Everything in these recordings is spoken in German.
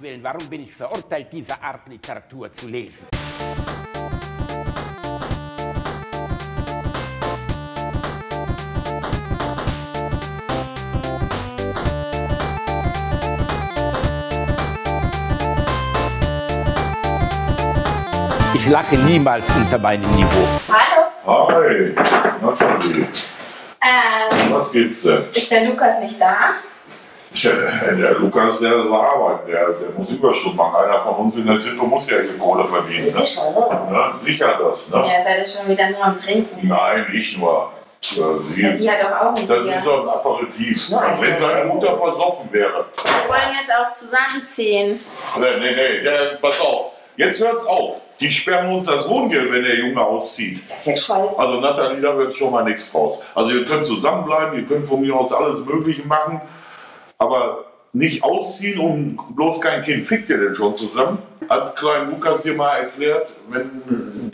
Willen, warum bin ich verurteilt, diese Art Literatur zu lesen? Ich lache niemals unter meinem Niveau. Hallo. Hi, Nathalie. Was gibt's denn? Ist der Lukas nicht da? Der Lukas, der ist arbeiten, der muss Überstunden machen. Einer von uns in der Sippe muss ja die Kohle verdienen. Ne? Ne? Sicher das, ne? Ja, seid ihr schon wieder nur am Trinken? Nein, ich nur. Sie. Ja, die hat doch auch ein Das Bier. ist so ein Aperitif. Als wenn seine Mutter versoffen wäre. Wir wollen jetzt auch zusammenziehen. Nee, pass auf. Jetzt hört's auf. Die sperren uns das Wohngeld, wenn der Junge auszieht. Das ist ja scheiße. Also Nathalie, da wird schon mal nichts raus. Also ihr könnt zusammenbleiben, ihr könnt von mir aus alles Mögliche machen, aber nicht ausziehen und bloß kein Kind. Fickt ihr denn schon zusammen? Hat klein Lukas dir mal erklärt, wenn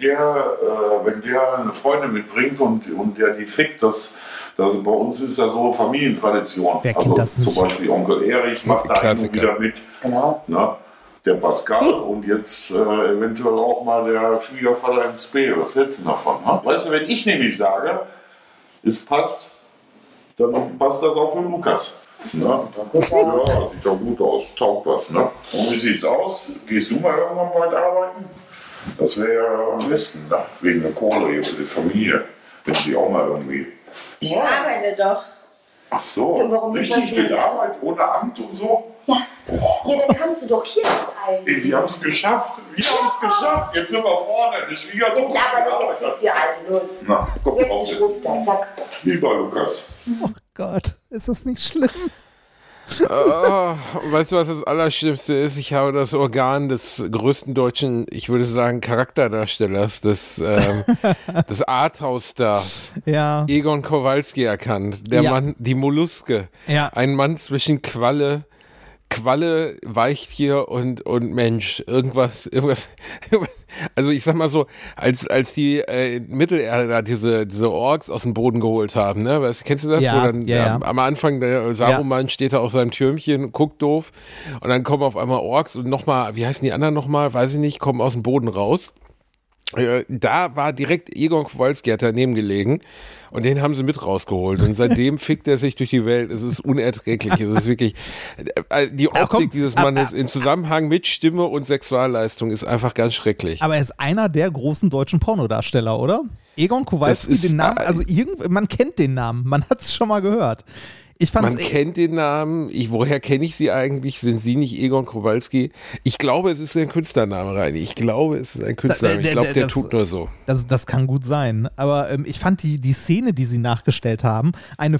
der eine Freundin mitbringt und der die fickt, das bei uns ist ja so Familientradition. Wer kennt das nicht? Zum Beispiel Onkel Erich macht da hin und wieder mit. Genau. Ne? Der Pascal und jetzt eventuell auch mal der Schwiegervater im Spee. Was hältst du davon? Ha? Weißt du, wenn ich nämlich sage, es passt, dann passt das auch für Lukas. Ne? Ja, sieht doch gut aus, taugt was. Ne? Und wie sieht's aus? Gehst du mal irgendwann bald arbeiten? Das wäre ja am besten, ne? Wegen der Kohle hier für die Familie. Wenn sie auch mal irgendwie. Ich arbeite doch. Ach so, Ja, warum richtig nicht, was viel du- Arbeit ohne Amt und so? Ja, dann kannst du doch hier mit ein. Ey, wir haben es geschafft. Jetzt sind wir vorne. Die Schwiegertochter Jetzt aber nicht, jetzt gearbeitet. fliegt die Alte los. Na, komm Setz auf dich jetzt. ruf da, zack. Lieber Lukas. Oh Gott, ist das nicht schlimm? Weißt du, was das Allerschlimmste ist? Ich habe das Organ des größten deutschen, ich würde sagen, Charakterdarstellers, des Arthouse-Stars, Ja. Egon Kowalski erkannt. Der Ja. Mann, die Molluske. Ja. Ein Mann zwischen Qualle, Weichtier und Mensch. Irgendwas. Also ich sag mal so, als die Mittelerde diese Orks aus dem Boden geholt haben, ne? Kennst du das? Ja, Wo dann ja. am Anfang der Saruman steht da auf seinem Türmchen, guckt doof und dann kommen auf einmal Orks und nochmal, wie heißen die anderen nochmal, weiß ich nicht, kommen aus dem Boden raus. Da war direkt Egon Kowalski, hat daneben gelegen und den haben sie mit rausgeholt und seitdem fickt er sich durch die Welt. Es ist unerträglich, es ist wirklich, die Optik dieses Mannes in Zusammenhang mit Stimme und Sexualleistung ist einfach ganz schrecklich. Aber er ist einer der großen deutschen Pornodarsteller, oder? Egon Kowalski, Das ist, den Namen, also man kennt den Namen, man hat es schon mal gehört. Ich fand's Man kennt den Namen. Woher kenne ich sie eigentlich? Sind sie nicht Egon Kowalski? Ich glaube, es ist ein Künstlername, Reini. Ich glaube, es ist ein Künstlername. Ich glaube, der tut nur so. Das kann gut sein. Aber ich fand die Szene, die sie nachgestellt haben, eine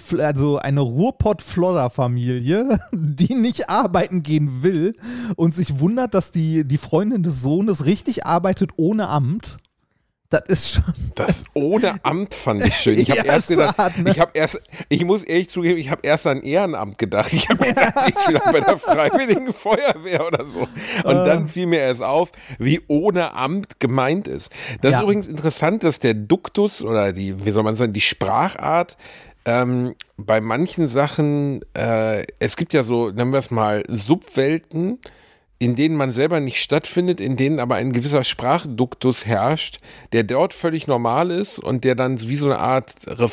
Ruhrpott-Flodder-Familie, die nicht arbeiten gehen will und sich wundert, dass die Freundin des Sohnes richtig arbeitet ohne Amt. Das ist schon. Das ohne Amt fand ich schön. Ich habe Ja, erst gedacht, hart, ne? ich muss ehrlich zugeben, ich habe erst an Ehrenamt gedacht. Ich habe gedacht, ich bin bei der Freiwilligen Feuerwehr oder so. Und dann fiel mir erst auf, wie ohne Amt gemeint ist. Das ist übrigens interessant, dass der Duktus oder wie soll man sagen, die Sprachart bei manchen Sachen, es gibt ja so, nennen wir es mal, Subwelten, in denen man selber nicht stattfindet, in denen aber ein gewisser Sprachduktus herrscht, der dort völlig normal ist und der dann wie so eine Art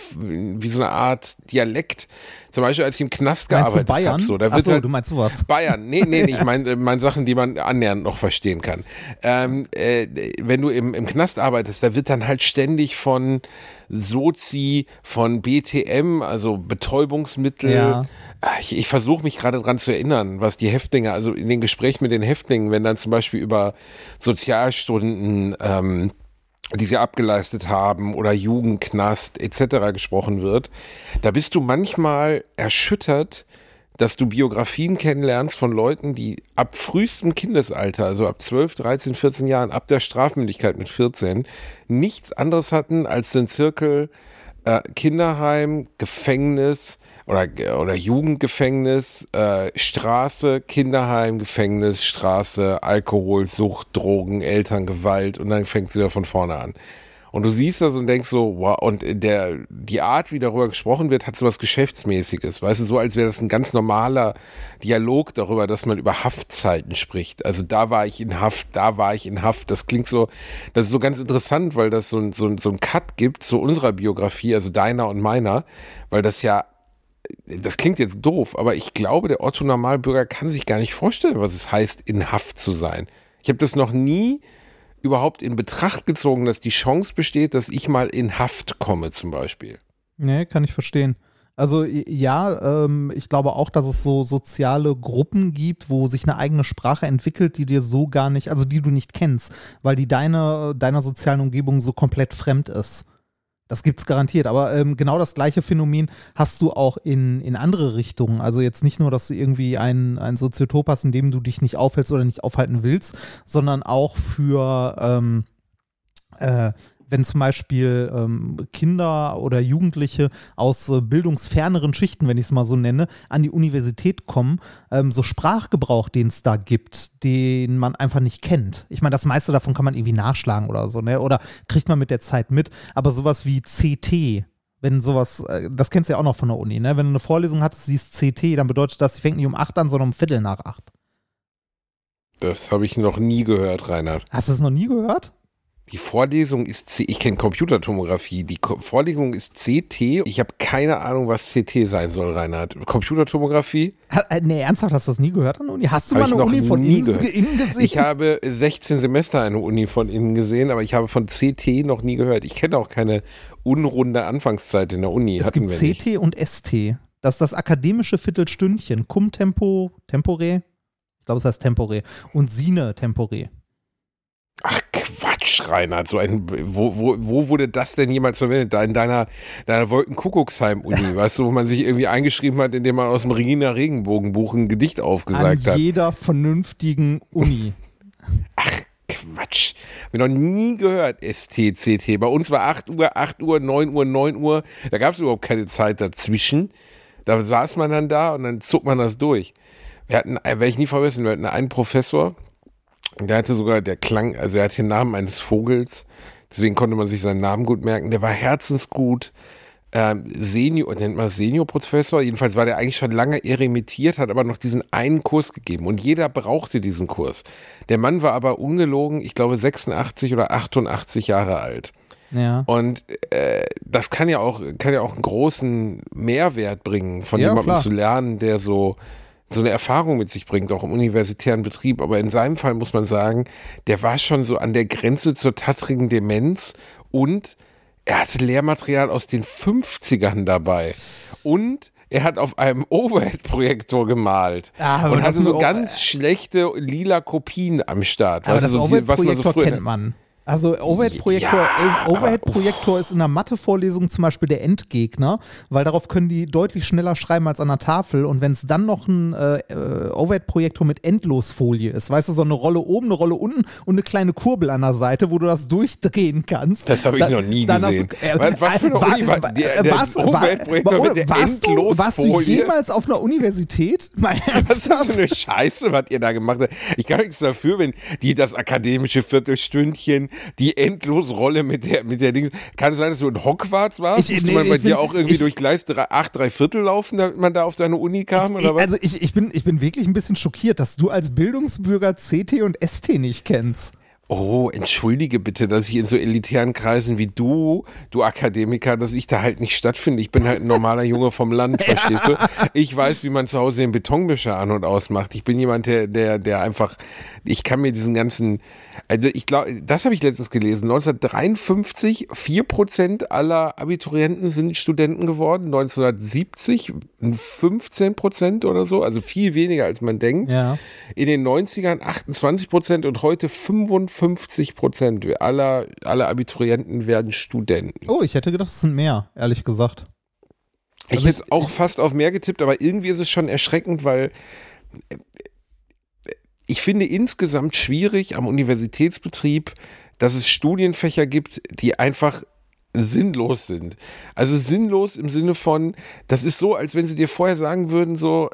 Dialekt, zum Beispiel als ich im Knast Meinst du gearbeitet habe. Bayern? So, da wird Achso, halt du meinst sowas. Bayern, nee, ich meine Sachen, die man annähernd noch verstehen kann. Wenn du im Knast arbeitest, da wird dann halt ständig von Sozi, von BTM, also Betäubungsmittel. Ja. Ich versuche mich gerade dran zu erinnern, was die Häftlinge, also in den Gesprächen mit den Häftlingen, wenn dann zum Beispiel über Sozialstunden, die sie abgeleistet haben oder Jugendknast etc. gesprochen wird, da bist du manchmal erschüttert, dass du Biografien kennenlernst von Leuten, die ab frühestem Kindesalter, also ab 12, 13, 14 Jahren, ab der Strafmündigkeit mit 14, nichts anderes hatten als den Zirkel Kinderheim, Gefängnis oder Jugendgefängnis, Straße, Kinderheim, Gefängnis, Straße, Alkohol, Sucht, Drogen, Elterngewalt und dann fängt es wieder von vorne an. Und du siehst das und denkst so, wow, und die Art, wie darüber gesprochen wird, hat so was Geschäftsmäßiges. Weißt du, so als wäre das ein ganz normaler Dialog darüber, dass man über Haftzeiten spricht. Also da war ich in Haft, da war ich in Haft. Das klingt so, das ist so ganz interessant, weil das so ein Cut gibt zu unserer Biografie, also deiner und meiner, weil das ja, das klingt jetzt doof, aber ich glaube, der Otto-Normalbürger kann sich gar nicht vorstellen, was es heißt, in Haft zu sein. Ich habe das noch nie überhaupt in Betracht gezogen, dass die Chance besteht, dass ich mal in Haft komme zum Beispiel. Nee, kann ich verstehen. Also ja, ich glaube auch, dass es so soziale Gruppen gibt, wo sich eine eigene Sprache entwickelt, die dir so gar nicht, also die du nicht kennst, weil die deiner sozialen Umgebung so komplett fremd ist. Das gibt's garantiert, aber genau das gleiche Phänomen hast du auch in andere Richtungen. Also jetzt nicht nur, dass du irgendwie ein Soziotop hast, in dem du dich nicht aufhältst oder nicht aufhalten willst, sondern auch für wenn zum Beispiel Kinder oder Jugendliche aus bildungsferneren Schichten, wenn ich es mal so nenne, an die Universität kommen, so Sprachgebrauch, den es da gibt, den man einfach nicht kennt. Ich meine, das meiste davon kann man irgendwie nachschlagen oder so, ne? Oder kriegt man mit der Zeit mit. Aber sowas wie CT, wenn sowas, das kennst du ja auch noch von der Uni, ne? Wenn du eine Vorlesung hattest, siehst CT, dann bedeutet das, die fängt nicht um 8 an, sondern um 7:45. Das habe ich noch nie gehört, Reinhard. Hast du das noch nie gehört? Die Vorlesung ist ich kenne Computertomographie, die Vorlesung ist CT. Ich habe keine Ahnung, was CT sein soll, Reinhard. Computertomographie? Nee, ernsthaft, hast du das nie gehört an der Uni? Hast du mal eine Uni von innen gesehen? Ich habe 16 Semester eine Uni von innen gesehen, aber ich habe von CT noch nie gehört. Ich kenne auch keine unrunde Anfangszeit in der Uni. Es gibt CT und ST. Das ist das akademische Viertelstündchen. Cum tempore? Ich glaube, es heißt tempore. Und sine tempore. Ach Quatsch, Reinhard, wo wurde das denn jemals verwendet? Da in deiner Wolkenkuckucksheim-Uni, weißt du, wo man sich irgendwie eingeschrieben hat, indem man aus dem Regina Regenbogenbuch ein Gedicht aufgesagt hat. An jeder vernünftigen Uni. Ach Quatsch, hab ich noch nie gehört, ST, CT. Bei uns war 8 Uhr, 9 Uhr, 9 Uhr, da gab es überhaupt keine Zeit dazwischen. Da saß man dann da und dann zog man das durch. Wir hatten, werde ich nie vergessen, wir hatten einen Professor, der hatte sogar, er hatte den Namen eines Vogels, deswegen konnte man sich seinen Namen gut merken. Der war herzensgut, Senior-Professor, jedenfalls war der eigentlich schon lange emeritiert, hat aber noch diesen einen Kurs gegeben und jeder brauchte diesen Kurs. Der Mann war aber ungelogen, ich glaube 86 oder 88 Jahre alt. Ja. Und das kann ja auch einen großen Mehrwert bringen, von jemandem zu lernen, der so eine Erfahrung mit sich bringt, auch im universitären Betrieb. Aber in seinem Fall muss man sagen, der war schon so an der Grenze zur tattrigen Demenz und er hatte Lehrmaterial aus den 50ern dabei. Und er hat auf einem Overhead-Projektor gemalt und hatte so ganz schlechte lila Kopien am Start. Aber das Overhead-Projektor kennt man. Also Overhead-Projektor ist in der Mathe-Vorlesung zum Beispiel der Endgegner, weil darauf können die deutlich schneller schreiben als an der Tafel und wenn es dann noch ein Overhead-Projektor mit Endlosfolie ist, weißt du, so eine Rolle oben, eine Rolle unten und eine kleine Kurbel an der Seite, wo du das durchdrehen kannst. Das habe ich noch nie gesehen. Was für eine Uni war der Overhead-Projektor mit der Endlosfolie? Warst du jemals auf einer Universität? Was ist das für eine Scheiße, was ihr da gemacht habt? Ich kann nichts dafür, wenn die das akademische Viertelstündchen, die Endlosrolle mit der Ding. Kann es sein, dass du in Hogwarts warst? Musste man bei dir auch irgendwie durch Gleis 8 3/4 laufen, damit man da auf deine Uni kam? Oder was? Also ich bin wirklich ein bisschen schockiert, dass du als Bildungsbürger CT und ST nicht kennst. Oh, entschuldige bitte, dass ich in so elitären Kreisen wie du Akademiker, dass ich da halt nicht stattfinde. Ich bin halt ein normaler Junge vom Land, verstehst du? Ich weiß, wie man zu Hause den Betonmischer an und ausmacht. Ich bin jemand, der einfach, ich kann mir diesen ganzen, also ich glaube, das habe ich letztens gelesen, 1953 4% aller Abiturienten sind Studenten geworden, 1970 15% oder so, also viel weniger als man denkt. Ja. In den 90ern 28% und heute 55% aller Abiturienten werden Studenten. Oh, ich hätte gedacht, es sind mehr, ehrlich gesagt. Ich hätte auch fast auf mehr getippt, aber irgendwie ist es schon erschreckend, weil ich finde insgesamt schwierig am Universitätsbetrieb, dass es Studienfächer gibt, die einfach sinnlos sind. Also sinnlos im Sinne von, das ist so, als wenn sie dir vorher sagen würden, so,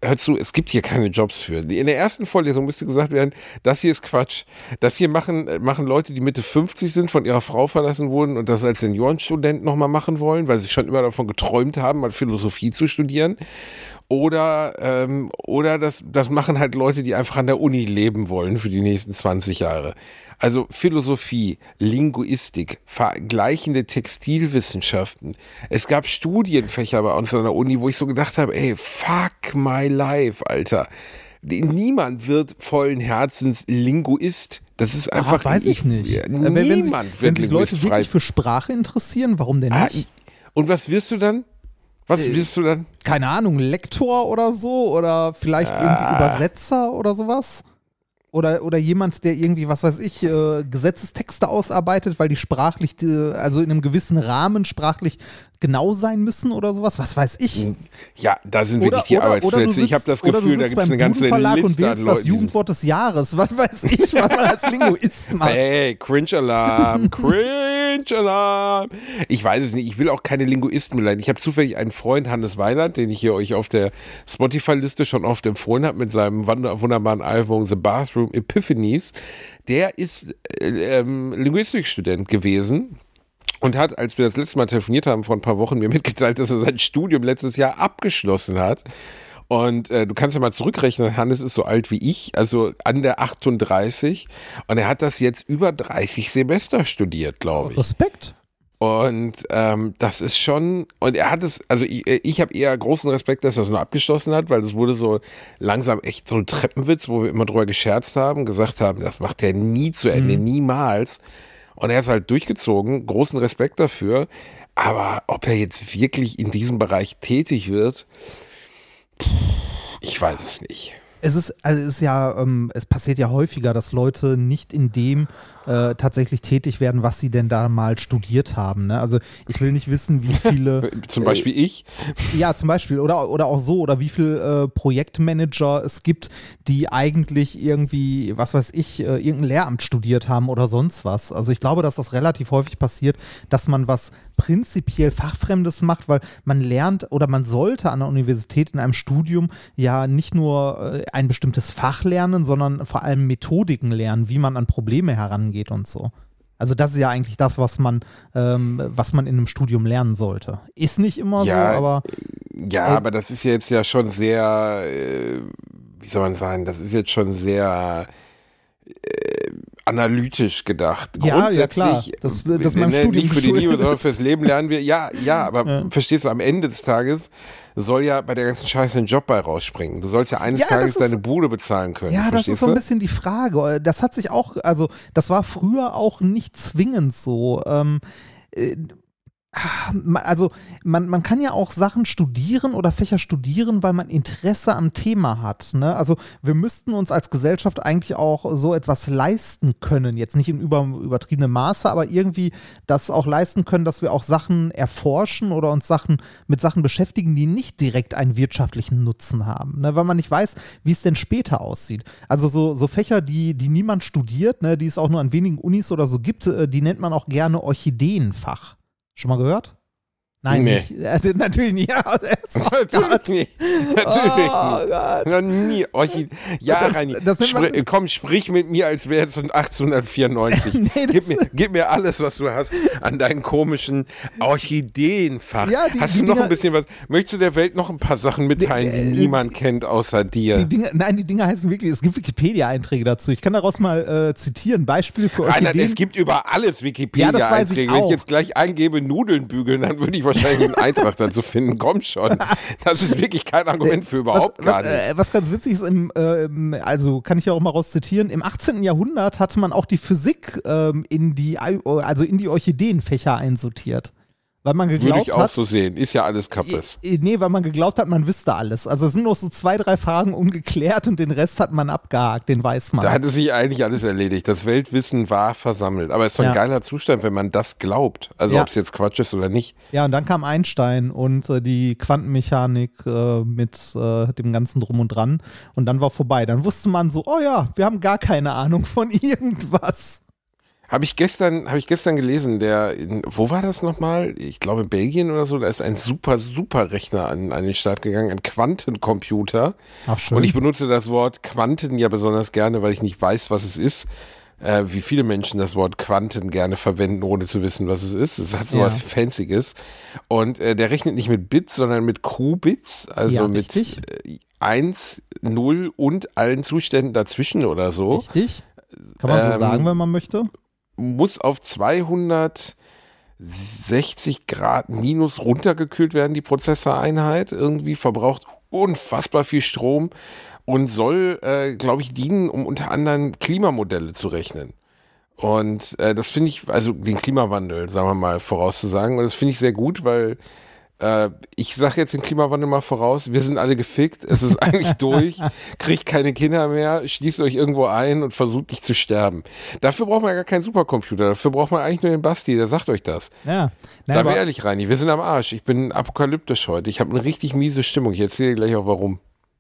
hör zu, es gibt hier keine Jobs für. In der ersten Vorlesung müsste gesagt werden, das hier ist Quatsch. Das hier machen Leute, die Mitte 50 sind, von ihrer Frau verlassen wurden und das als Seniorenstudent nochmal machen wollen, weil sie schon immer davon geträumt haben, mal Philosophie zu studieren. Oder das machen halt Leute, die einfach an der Uni leben wollen für die nächsten 20 Jahre. Also Philosophie, Linguistik, vergleichende Textilwissenschaften. Es gab Studienfächer bei uns an der Uni, wo ich so gedacht habe, ey, fuck my life, Alter. Niemand wird vollen Herzens Linguist. Das ist einfach... weiß ich nicht. Wenn sich Leute wirklich für Sprache interessieren, warum denn nicht? Und was wirst du dann? Keine Ahnung, Lektor oder so? Oder vielleicht irgendwie Übersetzer oder sowas? Oder jemand, der irgendwie, was weiß ich, Gesetzestexte ausarbeitet, weil die sprachlich, also in einem gewissen Rahmen sprachlich genau sein müssen oder sowas, was weiß ich. Ja, da sind wirklich die Arbeitsplätze. Ich habe das Gefühl, da gibt es eine ganze Liste und wählst an Leuten. Das Jugendwort des Jahres, was weiß ich, was man als Linguist macht. Hey, Cringe-Alarm, Cringe-Alarm. Ich weiß es nicht, ich will auch keine Linguisten beleidigen. Ich habe zufällig einen Freund, Hannes Weinert, den ich hier euch auf der Spotify-Liste schon oft empfohlen habe, mit seinem wunderbaren Album The Bathroom Epiphanies. Der ist Linguistikstudent gewesen. Und hat, als wir das letzte Mal telefoniert haben, vor ein paar Wochen mir mitgeteilt, dass er sein Studium letztes Jahr abgeschlossen hat. Und du kannst ja mal zurückrechnen, Hannes ist so alt wie ich, also an der 38. Und er hat das jetzt über 30 Semester studiert, glaube ich. Respekt. Und das ist schon, und er hat es, also ich habe eher großen Respekt, dass er es nur abgeschlossen hat, weil es wurde so langsam echt so ein Treppenwitz, wo wir immer drüber gescherzt haben, gesagt haben, das macht er nie zu Ende, niemals. Und er ist halt durchgezogen, großen Respekt dafür. Aber ob er jetzt wirklich in diesem Bereich tätig wird, ich weiß es nicht. Es passiert ja häufiger, dass Leute nicht in dem tatsächlich tätig werden, was sie denn da mal studiert haben. Ne? Also ich will nicht wissen, wie viele... Zum Beispiel ich? Ja, zum Beispiel. Oder auch so. Oder wie viele Projektmanager es gibt, die eigentlich irgendwie, was weiß ich, irgendein Lehramt studiert haben oder sonst was. Also ich glaube, dass das relativ häufig passiert, dass man was prinzipiell Fachfremdes macht, weil man lernt oder man sollte an der Universität in einem Studium ja nicht nur ein bestimmtes Fach lernen, sondern vor allem Methodiken lernen, wie man an Probleme herangeht und so. Also das ist ja eigentlich das, was man in einem Studium lernen sollte. Ist nicht immer so, aber... Ja, aber das ist jetzt ja schon sehr, wie soll man sagen, das ist jetzt schon sehr... analytisch gedacht. Ja, klar. Das meinem Studium nicht für die Liebe, sondern fürs Leben lernen wir. Ja, aber verstehst du, am Ende des Tages soll ja bei der ganzen Scheiße ein Job bei rausspringen. Du sollst ja eines Tages deine Bude bezahlen können. Ja, das ist so ein bisschen die Frage. Das hat sich auch, also das war früher auch nicht zwingend so. Also man kann ja auch Sachen studieren oder Fächer studieren, weil man Interesse am Thema hat. Ne? Also wir müssten uns als Gesellschaft eigentlich auch so etwas leisten können. Jetzt nicht in übertriebenem Maße, aber irgendwie das auch leisten können, dass wir auch Sachen erforschen oder uns mit Sachen beschäftigen, die nicht direkt einen wirtschaftlichen Nutzen haben. Ne? Weil man nicht weiß, wie es denn später aussieht. Also so Fächer, die niemand studiert, ne, die es auch nur an wenigen Unis oder so gibt, die nennt man auch gerne Orchideenfach. Schon mal gehört? Nein, nee. Nicht. Natürlich nicht. Ja, natürlich nicht. Noch nie. Reini, komm, sprich mit mir, als wäre es 1894. Gib mir alles, was du hast an deinem komischen Orchideenfach. Ja, hast du noch ein bisschen was? Möchtest du der Welt noch ein paar Sachen mitteilen, die niemand kennt außer dir? Die Dinger heißen wirklich, es gibt Wikipedia-Einträge dazu. Ich kann daraus mal zitieren, Beispiele für Orchideen. Nein, es gibt über alles Wikipedia-Einträge. Wenn ich jetzt gleich eingebe, Nudeln bügeln, dann würde ich wahrscheinlich einen Eintrag dazu finden. Komm schon. Das ist wirklich kein Argument für überhaupt gar nichts. Was ganz witzig ist, also kann ich ja auch mal raus zitieren, im 18. Jahrhundert hatte man auch die Physik in die Orchideenfächer einsortiert. Weil man geglaubt Würde ich auch so sehen. Ist ja alles Kappes. Nee, weil man geglaubt hat, man wüsste alles. Also es sind noch so 2, 3 Fragen ungeklärt und den Rest hat man abgehakt, den weiß man. Da hatte sich eigentlich alles erledigt. Das Weltwissen war versammelt. Aber es ist so ein geiler Zustand, wenn man das glaubt. Also ob es jetzt Quatsch ist oder nicht. Ja, und dann kam Einstein und die Quantenmechanik mit dem ganzen Drum und Dran. Und dann war vorbei. Dann wusste man so, oh ja, wir haben gar keine Ahnung von irgendwas. Habe ich gestern gelesen, wo war das nochmal? Ich glaube in Belgien oder so, da ist ein super Rechner an den Start gegangen, ein Quantencomputer. Ach, schön. Und ich benutze das Wort Quanten ja besonders gerne, weil ich nicht weiß, was es ist. Wie viele Menschen das Wort Quanten gerne verwenden, ohne zu wissen, was es ist. Es hat sowas Fancyes. Und der rechnet nicht mit Bits, sondern mit Qubits, also mit 1, 0 und allen Zuständen dazwischen oder so. Richtig. Kann man so sagen, wenn man möchte. Muss auf 260 Grad minus runtergekühlt werden, die Prozessoreinheit. Irgendwie verbraucht unfassbar viel Strom und soll, glaube ich, dienen, um unter anderem Klimamodelle zu rechnen. Und das finde ich, also den Klimawandel, sagen wir mal, vorauszusagen. Und das finde ich sehr gut, weil ich sage jetzt den Klimawandel mal voraus, wir sind alle gefickt, es ist eigentlich durch, kriegt keine Kinder mehr, schließt euch irgendwo ein und versucht nicht zu sterben. Dafür braucht man ja gar keinen Supercomputer, dafür braucht man eigentlich nur den Basti, der sagt euch das. Ja. Seien wir ehrlich, Reini, wir sind am Arsch, ich bin apokalyptisch heute, ich habe eine richtig miese Stimmung, ich erzähle dir gleich auch warum.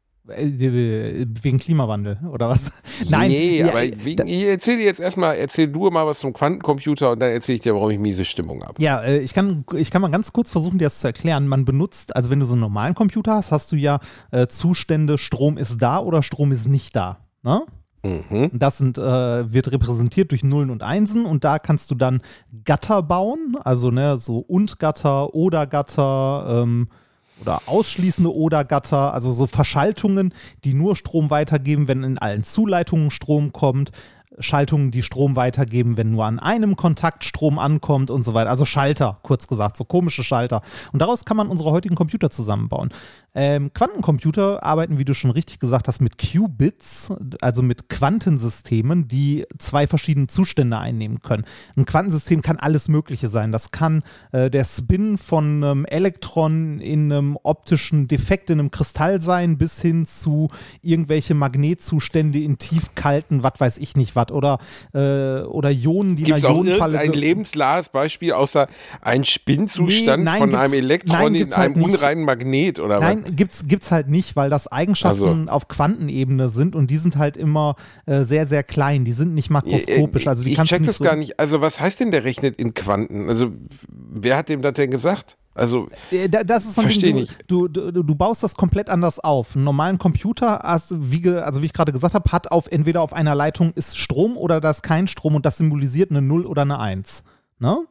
Wegen Klimawandel, oder was? Nein. Nee, aber ich erzähl du mal was zum Quantencomputer und dann erzähle ich dir, warum ich miese Stimmung habe. Ja, ich kann mal ganz kurz versuchen, dir das zu erklären. Man benutzt, also wenn du so einen normalen Computer hast, hast du ja Zustände, Strom ist da oder Strom ist nicht da. Ne? Mhm. Das wird repräsentiert durch Nullen und Einsen und da kannst du dann Gatter bauen, also so Und-Gatter, Oder-Gatter, oder ausschließende Oder-Gatter, also so Verschaltungen, die nur Strom weitergeben, wenn in allen Zuleitungen Strom kommt, Schaltungen, die Strom weitergeben, wenn nur an einem Kontakt Strom ankommt und so weiter. Also Schalter, kurz gesagt, so komische Schalter. Und daraus kann man unsere heutigen Computer zusammenbauen. Quantencomputer arbeiten, wie du schon richtig gesagt hast, mit Qubits, also mit Quantensystemen, die zwei verschiedene Zustände einnehmen können. Ein Quantensystem kann alles Mögliche sein. Das kann der Spin von einem Elektron in einem optischen Defekt in einem Kristall sein, bis hin zu irgendwelche Magnetzustände in tiefkalten, was weiß ich nicht was, oder Ionen, die in einer Ionenfalle... Gibt es auch ein lebensnahes Beispiel, außer ein Spinnzustand von einem Elektron in einem unreinen Magnet, oder was? Nein, gibt's halt nicht, weil das Eigenschaften auf Quantenebene sind und die sind halt immer sehr, sehr klein. Die sind nicht makroskopisch. Also die ich check das gar nicht. Also was heißt denn, der rechnet in Quanten? Also wer hat dem das denn gesagt? Also, das ist so ein verstehe Ding, nicht. Du baust das komplett anders auf. Einen normalen Computer, wie ich gerade gesagt habe, hat entweder auf einer Leitung ist Strom oder da ist kein Strom und das symbolisiert eine 0 oder eine 1. Ne?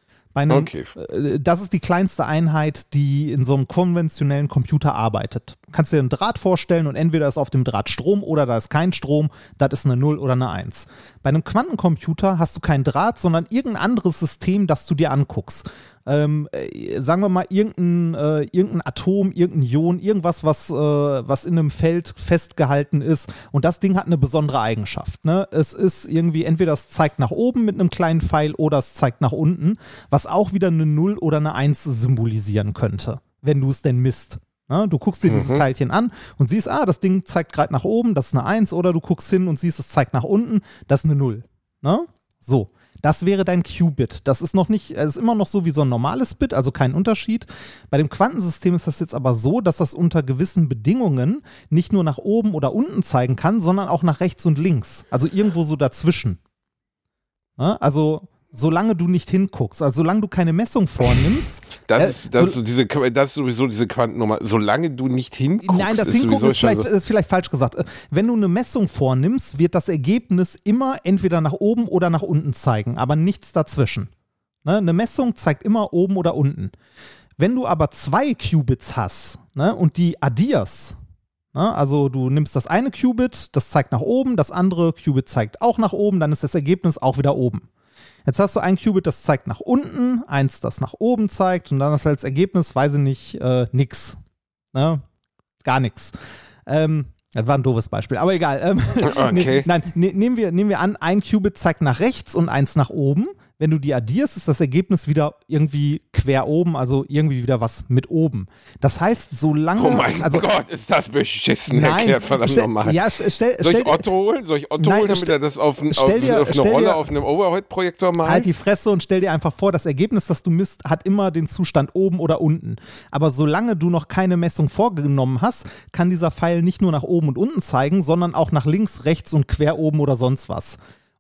Das ist die kleinste Einheit, die in so einem konventionellen Computer arbeitet. Kannst dir einen Draht vorstellen und entweder ist auf dem Draht Strom oder da ist kein Strom, das ist eine 0 oder eine 1. Bei einem Quantencomputer hast du keinen Draht, sondern irgendein anderes System, das du dir anguckst. Sagen wir mal irgendein Atom, irgendein Ion, irgendwas, was in einem Feld festgehalten ist und das Ding hat eine besondere Eigenschaft. Ne? Es ist irgendwie, entweder es zeigt nach oben mit einem kleinen Pfeil oder es zeigt nach unten, was auch wieder eine 0 oder eine 1 symbolisieren könnte, wenn du es denn misst. Ne? Du guckst dir dieses Teilchen an und siehst, das Ding zeigt gerade nach oben, das ist eine 1, oder du guckst hin und siehst, es zeigt nach unten, das ist eine 0. Ne? So. Das wäre dein Qubit. Das ist ist immer noch so wie so ein normales Bit, also kein Unterschied. Bei dem Quantensystem ist das jetzt aber so, dass das unter gewissen Bedingungen nicht nur nach oben oder unten zeigen kann, sondern auch nach rechts und links. Also irgendwo so dazwischen. Ja, also solange du nicht hinguckst, also solange du keine Messung vornimmst. Das ist sowieso diese Quantennummer. Solange du nicht hinguckst. Nein, das Hingucken ist vielleicht falsch gesagt. Wenn du eine Messung vornimmst, wird das Ergebnis immer entweder nach oben oder nach unten zeigen, aber nichts dazwischen. Ne? Eine Messung zeigt immer oben oder unten. Wenn du aber 2 Qubits hast, ne, und die addierst, ne, also du nimmst das eine Qubit, das zeigt nach oben, das andere Qubit zeigt auch nach oben, dann ist das Ergebnis auch wieder oben. Jetzt hast du ein Qubit, das zeigt nach unten, eins, das nach oben zeigt und dann hast du als Ergebnis, weiß ich nicht, nix. Ne? Gar nichts. Das war ein doofes Beispiel, aber egal. Okay. Nehmen wir an, ein Qubit zeigt nach rechts und eins nach oben. Wenn du die addierst, ist das Ergebnis wieder irgendwie quer oben, also irgendwie wieder was mit oben. Das heißt, solange... Oh mein Gott, ist das beschissen erklärt, verdammt nochmal. Ja, Soll ich Otto holen, damit er das auf eine Rolle auf einem Overhead-Projektor malt? Halt die Fresse und stell dir einfach vor, das Ergebnis, das du misst, hat immer den Zustand oben oder unten. Aber solange du noch keine Messung vorgenommen hast, kann dieser Pfeil nicht nur nach oben und unten zeigen, sondern auch nach links, rechts und quer oben oder sonst was.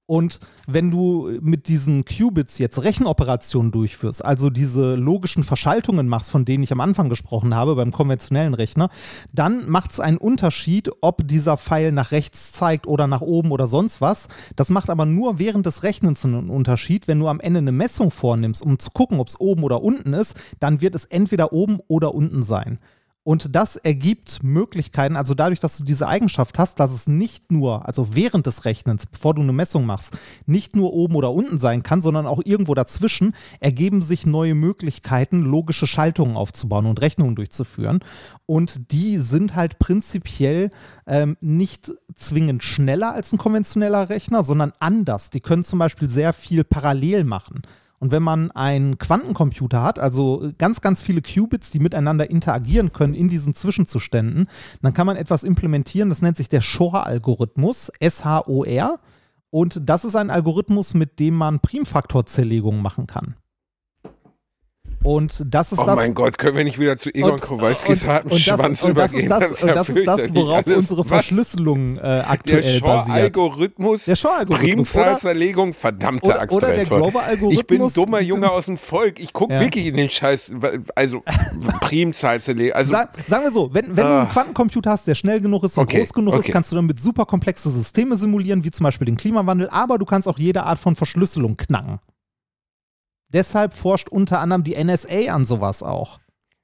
Und wenn du mit diesen Qubits jetzt Rechenoperationen durchführst, also diese logischen Verschaltungen machst, von denen ich am Anfang gesprochen habe, beim konventionellen Rechner, dann macht es einen Unterschied, ob dieser Pfeil nach rechts zeigt oder nach oben oder sonst was. Das macht aber nur während des Rechnens einen Unterschied. Wenn du am Ende eine Messung vornimmst, um zu gucken, ob es oben oder unten ist, dann wird es entweder oben oder unten sein. Und das ergibt Möglichkeiten, also dadurch, dass du diese Eigenschaft hast, dass es nicht nur, also während des Rechnens, bevor du eine Messung machst, nicht nur oben oder unten sein kann, sondern auch irgendwo dazwischen, ergeben sich neue Möglichkeiten, logische Schaltungen aufzubauen und Rechnungen durchzuführen. Und die sind halt prinzipiell nicht zwingend schneller als ein konventioneller Rechner, sondern anders. Die können zum Beispiel sehr viel parallel machen. Und wenn man einen Quantencomputer hat, also ganz, ganz viele Qubits, die miteinander interagieren können in diesen Zwischenzuständen, dann kann man etwas implementieren, das nennt sich der Shor-Algorithmus, S-H-O-R. Und das ist ein Algorithmus, mit dem man Primfaktorzerlegungen machen kann. Und das ist oh mein Gott, können wir nicht wieder zu Egon Kowalskis harten Schwanz übergehen? Das ist das, worauf unsere Verschlüsselung aktuell basiert. Algorithmus, der Shor-Algorithmus, Primzahlzerlegung, verdammte Axt. Oder der Glover-Algorithmus. Ich bin ein dummer Junge aus dem Volk. Ich gucke wirklich in den Scheiß, also Primzahlzerlegung. Also, sagen wir so, wenn du einen Quantencomputer hast, der schnell genug ist und groß genug ist, kannst du damit super komplexe Systeme simulieren, wie zum Beispiel den Klimawandel, aber du kannst auch jede Art von Verschlüsselung knacken. Deshalb forscht unter anderem die NSA an sowas auch.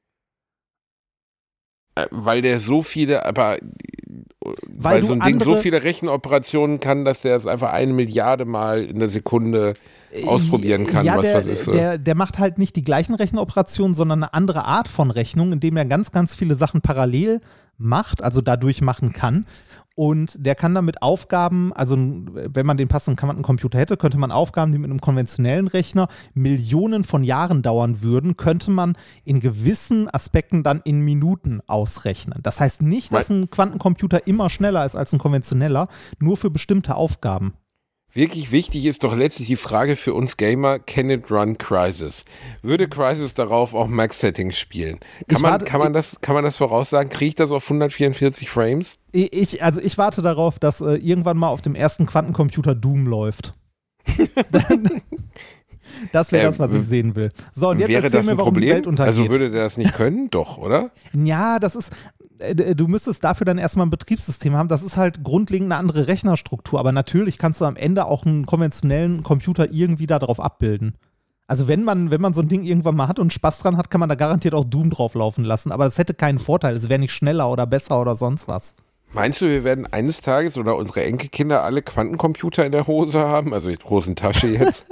Weil der so viele, weil so ein Ding so viele Rechenoperationen kann, dass der es einfach 1 Milliarde Mal in der Sekunde ausprobieren kann, was ist. Der macht halt nicht die gleichen Rechenoperationen, sondern eine andere Art von Rechnung, indem er ganz, ganz viele Sachen parallel macht, also dadurch machen kann. Und der kann damit Aufgaben, also wenn man den passenden Quantencomputer hätte, könnte man Aufgaben, die mit einem konventionellen Rechner Millionen von Jahren dauern würden, könnte man in gewissen Aspekten dann in Minuten ausrechnen. Das heißt nicht, dass ein Quantencomputer immer schneller ist als ein konventioneller, nur für bestimmte Aufgaben. Wirklich wichtig ist doch letztlich die Frage für uns Gamer, can it run Crysis? Würde Crysis darauf auch Max-Settings spielen? Kann man das voraussagen? Kriege ich das auf 144 Frames? Ich warte darauf, dass irgendwann mal auf dem ersten Quantencomputer Doom läuft. Das wäre das, was ich sehen will. So, und jetzt wäre das ein Problem? Die Welt untergeht. Also würde der das nicht können? Doch, oder? Ja, das ist... Du müsstest dafür dann erstmal ein Betriebssystem haben. Das ist halt grundlegend eine andere Rechnerstruktur. Aber natürlich kannst du am Ende auch einen konventionellen Computer irgendwie darauf abbilden. Also wenn man so ein Ding irgendwann mal hat und Spaß dran hat, kann man da garantiert auch Doom drauf laufen lassen. Aber das hätte keinen Vorteil. Es wäre nicht schneller oder besser oder sonst was. Meinst du, wir werden eines Tages oder unsere Enkelkinder alle Quantencomputer in der Hose haben? Also die Hosentasche jetzt?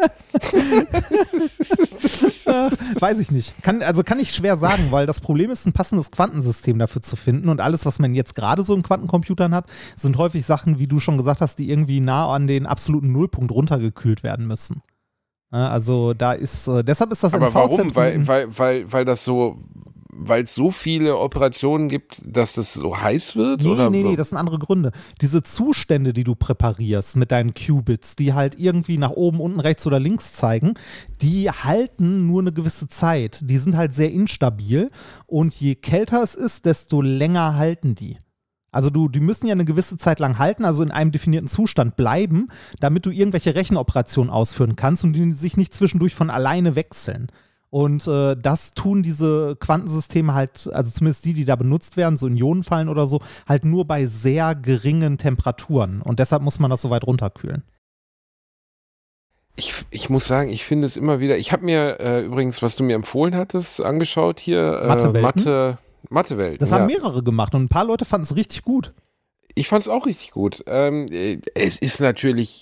Weiß ich nicht. Kann ich schwer sagen, weil das Problem ist, ein passendes Quantensystem dafür zu finden. Und alles, was man jetzt gerade so in Quantencomputern hat, sind häufig Sachen, wie du schon gesagt hast, die irgendwie nah an den absoluten Nullpunkt runtergekühlt werden müssen. Also da ist, deshalb ist das aber warum? Weil das so... Weil es so viele Operationen gibt, dass das so heiß wird? Nee, das sind andere Gründe. Diese Zustände, die du präparierst mit deinen Qubits, die halt irgendwie nach oben, unten, rechts oder links zeigen, die halten nur eine gewisse Zeit. Die sind halt sehr instabil und je kälter es ist, desto länger halten die. Also die müssen ja eine gewisse Zeit lang halten, also in einem definierten Zustand bleiben, damit du irgendwelche Rechenoperationen ausführen kannst und die sich nicht zwischendurch von alleine wechseln. Und das tun diese Quantensysteme halt, also zumindest die da benutzt werden, so in Ionenfallen oder so, halt nur bei sehr geringen Temperaturen. Und deshalb muss man das so weit runterkühlen. Ich muss sagen, ich finde es immer wieder, ich habe mir übrigens, was du mir empfohlen hattest, angeschaut hier, Mathewelt. Das haben mehrere gemacht und ein paar Leute fanden es richtig gut. Ich fand es auch richtig gut. Es ist natürlich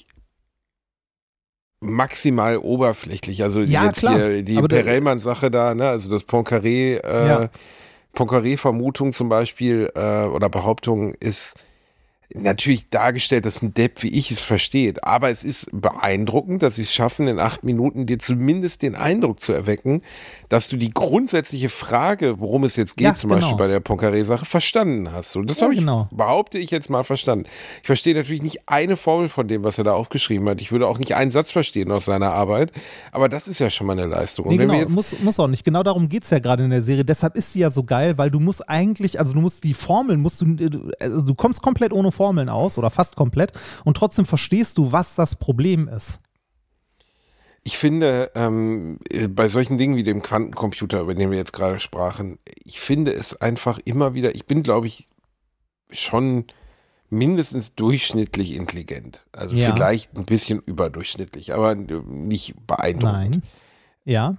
maximal oberflächlich, also jetzt hier die Perelman-Sache da, ne, also das Poincaré-Vermutung zum Beispiel oder Behauptung ist natürlich dargestellt, dass ein Depp, wie ich es versteht, aber es ist beeindruckend, dass sie es schaffen, in 8 Minuten dir zumindest den Eindruck zu erwecken, dass du die grundsätzliche Frage, worum es jetzt geht, zum Beispiel bei der Poincaré-Sache, verstanden hast. Und das habe ich, behaupte ich jetzt mal, verstanden. Ich verstehe natürlich nicht eine Formel von dem, was er da aufgeschrieben hat. Ich würde auch nicht einen Satz verstehen aus seiner Arbeit, aber das ist ja schon mal eine Leistung. Und muss auch nicht. Genau darum geht es ja gerade in der Serie. Deshalb ist sie ja so geil, weil du musst eigentlich, also du musst die Formeln, du kommst komplett ohne Formeln aus oder fast komplett und trotzdem verstehst du, was das Problem ist. Ich finde, bei solchen Dingen wie dem Quantencomputer, über den wir jetzt gerade sprachen, ich finde es einfach immer wieder, ich bin, glaube ich, schon mindestens durchschnittlich intelligent. Also vielleicht ein bisschen überdurchschnittlich, aber nicht beeindruckend. Nein. Ja.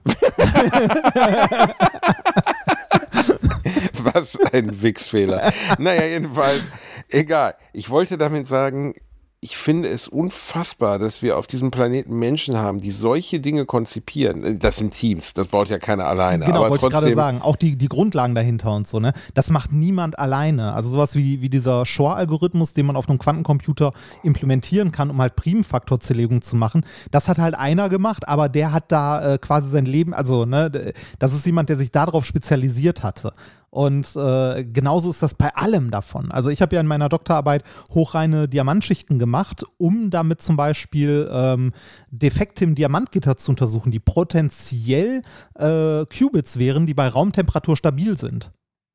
Was ein Wichsfehler. Naja, jedenfalls, egal. Ich wollte damit sagen, ich finde es unfassbar, dass wir auf diesem Planeten Menschen haben, die solche Dinge konzipieren. Das sind Teams, das baut ja keiner alleine. Genau, aber wollte ich trotzdem, gerade sagen. Auch die Grundlagen dahinter und so, ne? Das macht niemand alleine. Also sowas wie dieser Shor-Algorithmus, den man auf einem Quantencomputer implementieren kann, um halt Primfaktorzerlegung zu machen, das hat halt einer gemacht, aber der hat da quasi sein Leben, also ne, das ist jemand, der sich darauf spezialisiert hatte. Und genauso ist das bei allem davon. Also ich habe ja in meiner Doktorarbeit hochreine Diamantschichten gemacht, um damit zum Beispiel Defekte im Diamantgitter zu untersuchen, die potenziell Qubits wären, die bei Raumtemperatur stabil sind.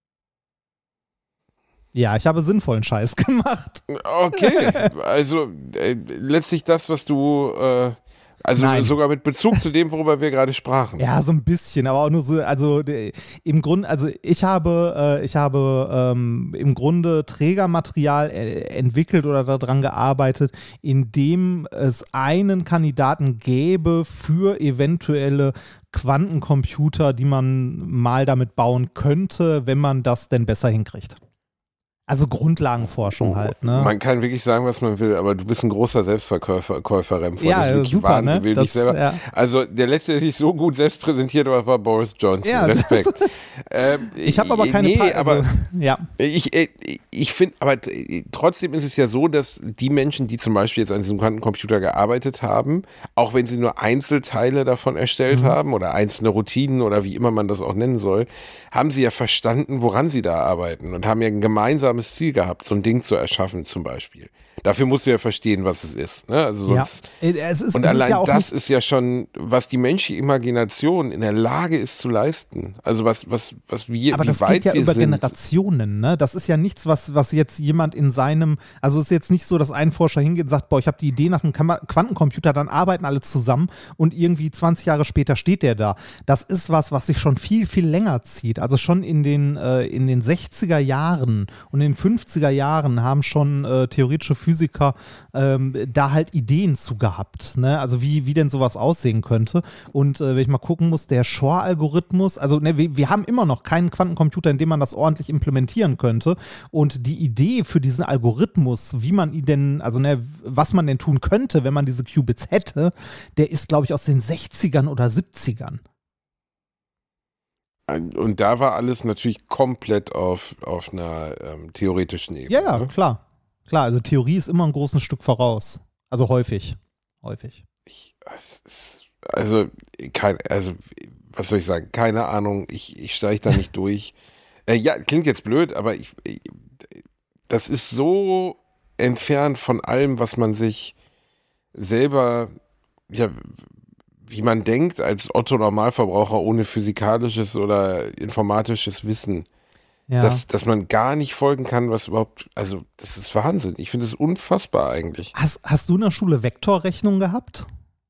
Ja, ich habe sinnvollen Scheiß gemacht. Okay, also letztlich das, was du... Nein. Sogar mit Bezug zu dem, worüber wir gerade sprachen. Ja, so ein bisschen, aber auch nur so, also im Grunde, also ich habe im Grunde Trägermaterial entwickelt oder daran gearbeitet, in dem es einen Kandidaten gäbe für eventuelle Quantencomputer, die man mal damit bauen könnte, wenn man das denn besser hinkriegt. Also Grundlagenforschung halt, ne? Man kann wirklich sagen, was man will, aber du bist ein großer Selbstverkäufer, Remford. Ja, das ist wirklich super, Wahnsinn, ne? will dich selber. Ja. Also der letzte, der sich so gut selbst präsentiert war Boris Johnson. Ja, Respekt. Ich habe aber keine ja. Ich finde, aber trotzdem ist es ja so, dass die Menschen, die zum Beispiel jetzt an diesem Quantencomputer gearbeitet haben, auch wenn sie nur Einzelteile davon erstellt haben oder einzelne Routinen oder wie immer man das auch nennen soll, haben sie ja verstanden, woran sie da arbeiten und haben ja ein gemeinsames Ziel gehabt, so ein Ding zu erschaffen zum Beispiel. Dafür musst du ja verstehen, was es ist. Ne? Also sonst, und allein das ist ja schon, was die menschliche Imagination in der Lage ist zu leisten. Also was wir, aber wie das weit geht ja wir über sind. Generationen, ne? Das ist ja nichts, was jetzt jemand in seinem, also es ist jetzt nicht so, dass ein Forscher hingeht und sagt, boah, ich habe die Idee nach einem Quantencomputer, dann arbeiten alle zusammen und irgendwie 20 Jahre später steht der da. Das ist was sich schon viel, viel länger zieht. Also schon in den 60er Jahren und in den 50er Jahren haben schon theoretische Physiker da halt Ideen zu gehabt, ne? Also wie denn sowas aussehen könnte. Und wenn ich mal gucken muss, der Shor-Algorithmus, also ne, wir haben immer noch keinen Quantencomputer, in dem man das ordentlich implementieren könnte. Und die Idee für diesen Algorithmus, wie man ihn denn, also ne, was man denn tun könnte, wenn man diese Qubits hätte, der ist, glaube ich, aus den 60ern oder 70ern. Und da war alles natürlich komplett auf einer theoretischen Ebene. Ja, ne? klar. Klar, also Theorie ist immer ein großes Stück voraus. Also häufig. Was soll ich sagen? Keine Ahnung, ich steige da nicht durch. Ja, klingt jetzt blöd, aber das ist so entfernt von allem, was man sich selber, ja, wie man denkt, als Otto-Normalverbraucher ohne physikalisches oder informatisches Wissen. Ja. Dass man gar nicht folgen kann, was überhaupt, also das ist Wahnsinn. Ich finde es unfassbar eigentlich. Hast du in der Schule Vektorrechnung gehabt?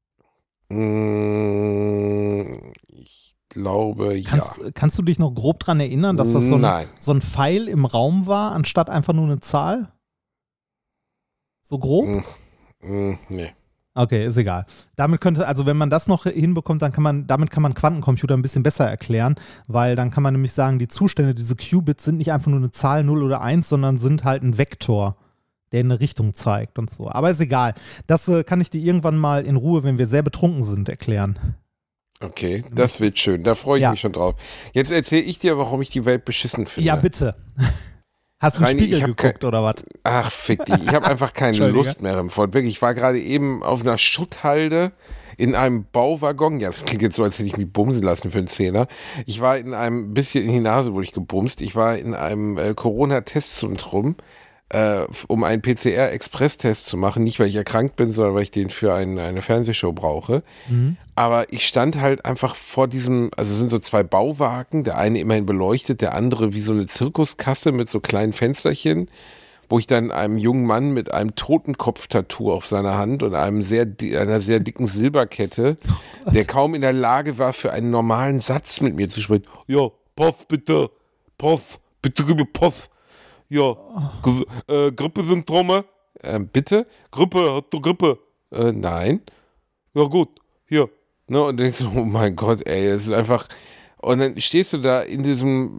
Ich glaube, ja. Kannst du dich noch grob dran erinnern, dass das so ein Pfeil im Raum war, anstatt einfach nur eine Zahl? So grob? Nee. Okay, ist egal. Damit könnte, also wenn man das noch hinbekommt, damit kann man Quantencomputer ein bisschen besser erklären, weil dann kann man nämlich sagen, die Zustände, diese Qubits sind nicht einfach nur eine Zahl 0 oder 1, sondern sind halt ein Vektor, der in eine Richtung zeigt und so. Aber ist egal. Das kann ich dir irgendwann mal in Ruhe, wenn wir sehr betrunken sind, erklären. Okay, das wird schön. Da freue ich mich schon drauf. Jetzt erzähle ich dir, warum ich die Welt beschissen finde. Ja, bitte. Hast du einen Spiegel geguckt oder was? Ach, fick dich. Ich habe einfach keine Lust mehr im Fort. Wirklich, ich war gerade eben auf einer Schutthalde in einem Bauwaggon. Ja, das klingt jetzt so, als hätte ich mich bumsen lassen für einen Zehner. Ich war in einem, bisschen in die Nase wurde ich gebumst. Ich war in einem Corona-Testzentrum, um einen PCR-Express-Test zu machen. Nicht, weil ich erkrankt bin, sondern weil ich den für eine Fernsehshow brauche. Mhm. Aber ich stand halt einfach vor diesem, also es sind so zwei Bauwagen, der eine immerhin beleuchtet, der andere wie so eine Zirkuskasse mit so kleinen Fensterchen, wo ich dann einem jungen Mann mit einem Totenkopf-Tattoo auf seiner Hand und einer sehr dicken Silberkette, der kaum in der Lage war, für einen normalen Satz mit mir zu sprechen. Ja, Puff, bitte. Puff, bitte gib mir Puff. Ja, Grippesymptome. Bitte? Grippe, hast du Grippe? Nein. Ja gut, hier. Ne, und denkst du, oh mein Gott, ey, das ist einfach... Und dann stehst du da in diesem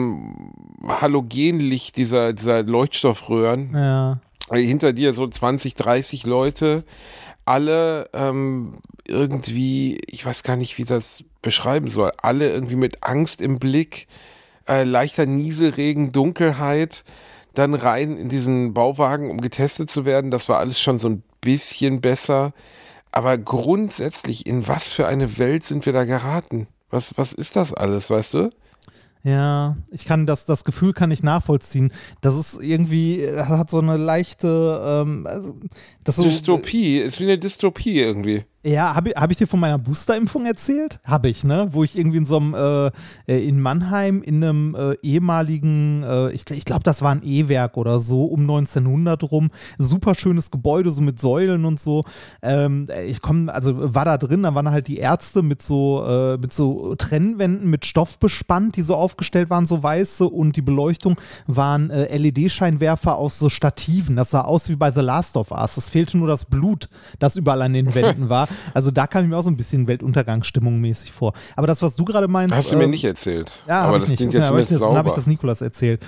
Halogenlicht dieser Leuchtstoffröhren. Ja. Hinter dir so 20, 30 Leute. Alle irgendwie, ich weiß gar nicht, wie das beschreiben soll, alle irgendwie mit Angst im Blick, leichter Nieselregen, Dunkelheit, dann rein in diesen Bauwagen, um getestet zu werden. Das war alles schon so ein bisschen besser. Aber grundsätzlich, in was für eine Welt sind wir da geraten? Was ist das alles, weißt du? Ja, ich kann das Gefühl kann ich nachvollziehen. Das ist irgendwie, hat so eine leichte Dystopie, ist wie eine Dystopie irgendwie. Ja, hab ich dir von meiner Boosterimpfung erzählt? Habe ich, ne? Wo ich irgendwie in so einem, in Mannheim in einem ehemaligen, ich glaube, das war ein E-Werk oder so, um 1900 rum. Super schönes Gebäude, so mit Säulen und so. War da drin, da waren halt die Ärzte mit so Trennwänden mit Stoff bespannt, die so aufgestellt waren, so weiße, und die Beleuchtung waren LED-Scheinwerfer auf so Stativen. Das sah aus wie bei The Last of Us. Es fehlte nur das Blut, das überall an den Wänden war. Also da kam ich mir auch so ein bisschen Weltuntergangsstimmung mäßig vor. Aber das, was du gerade meinst... Hast du mir nicht erzählt. Ja, aber das klingt jetzt zumindest sauber. Dann habe ich das Nikolas erzählt.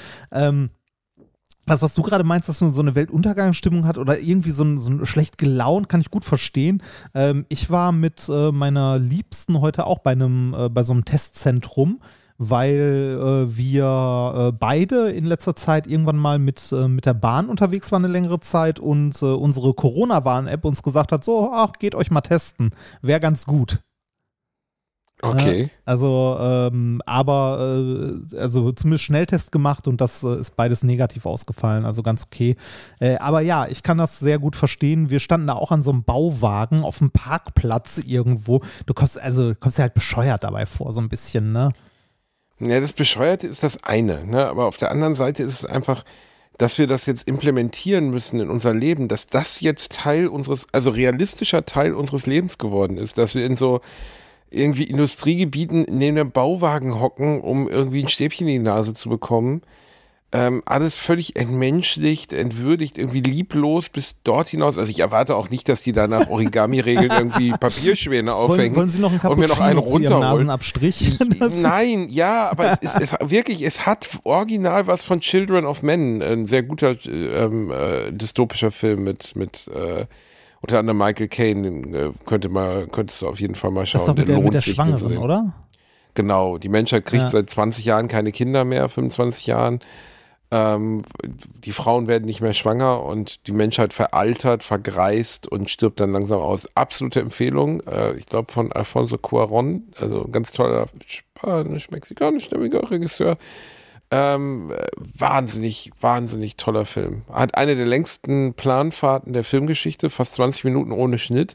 Das, was du gerade meinst, dass man so eine Weltuntergangsstimmung hat oder irgendwie so ein schlecht gelaunt, kann ich gut verstehen. Ich war mit meiner Liebsten heute auch bei so einem Testzentrum, weil wir beide in letzter Zeit irgendwann mal mit der Bahn unterwegs waren eine längere Zeit und unsere Corona-Warn-App uns gesagt hat, so, geht euch mal testen. Wäre ganz gut. Okay. Also zumindest Schnelltest gemacht und das ist beides negativ ausgefallen, also ganz okay. Aber ja, ich kann das sehr gut verstehen. Wir standen da auch an so einem Bauwagen auf dem Parkplatz irgendwo. Du kommst dir halt bescheuert dabei vor, so ein bisschen, ne? Ja, das Bescheuerte ist das eine, ne? Aber auf der anderen Seite ist es einfach, dass wir das jetzt implementieren müssen in unser Leben, dass das jetzt realistischer Teil unseres Lebens geworden ist, dass wir in so irgendwie Industriegebieten neben einem Bauwagen hocken, um irgendwie ein Stäbchen in die Nase zu bekommen. Alles völlig entmenschlicht, entwürdigt, irgendwie lieblos bis dort hinaus. Also ich erwarte auch nicht, dass die da nach Origami-Regeln irgendwie Papierschwäne aufhängen. Wollen Sie noch einen und mir noch einen Cappuccino zu Ihrem runterholen? Nasenabstrich? Nein, ja, aber es hat original was von Children of Men, ein sehr guter dystopischer Film mit unter anderem Michael Caine, könntest du auf jeden Fall mal schauen. Das ist doch mit der Schwangeren, oder? Genau, die Menschheit kriegt seit 20 Jahren keine Kinder mehr, 25 Jahren. Die Frauen werden nicht mehr schwanger und die Menschheit veraltert, vergreist und stirbt dann langsam aus. Absolute Empfehlung, ich glaube von Alfonso Cuarón, also ein ganz toller spanisch-mexikanisch-stämmiger Regisseur. Wahnsinnig toller Film. Hat eine der längsten Planfahrten der Filmgeschichte, fast 20 Minuten ohne Schnitt.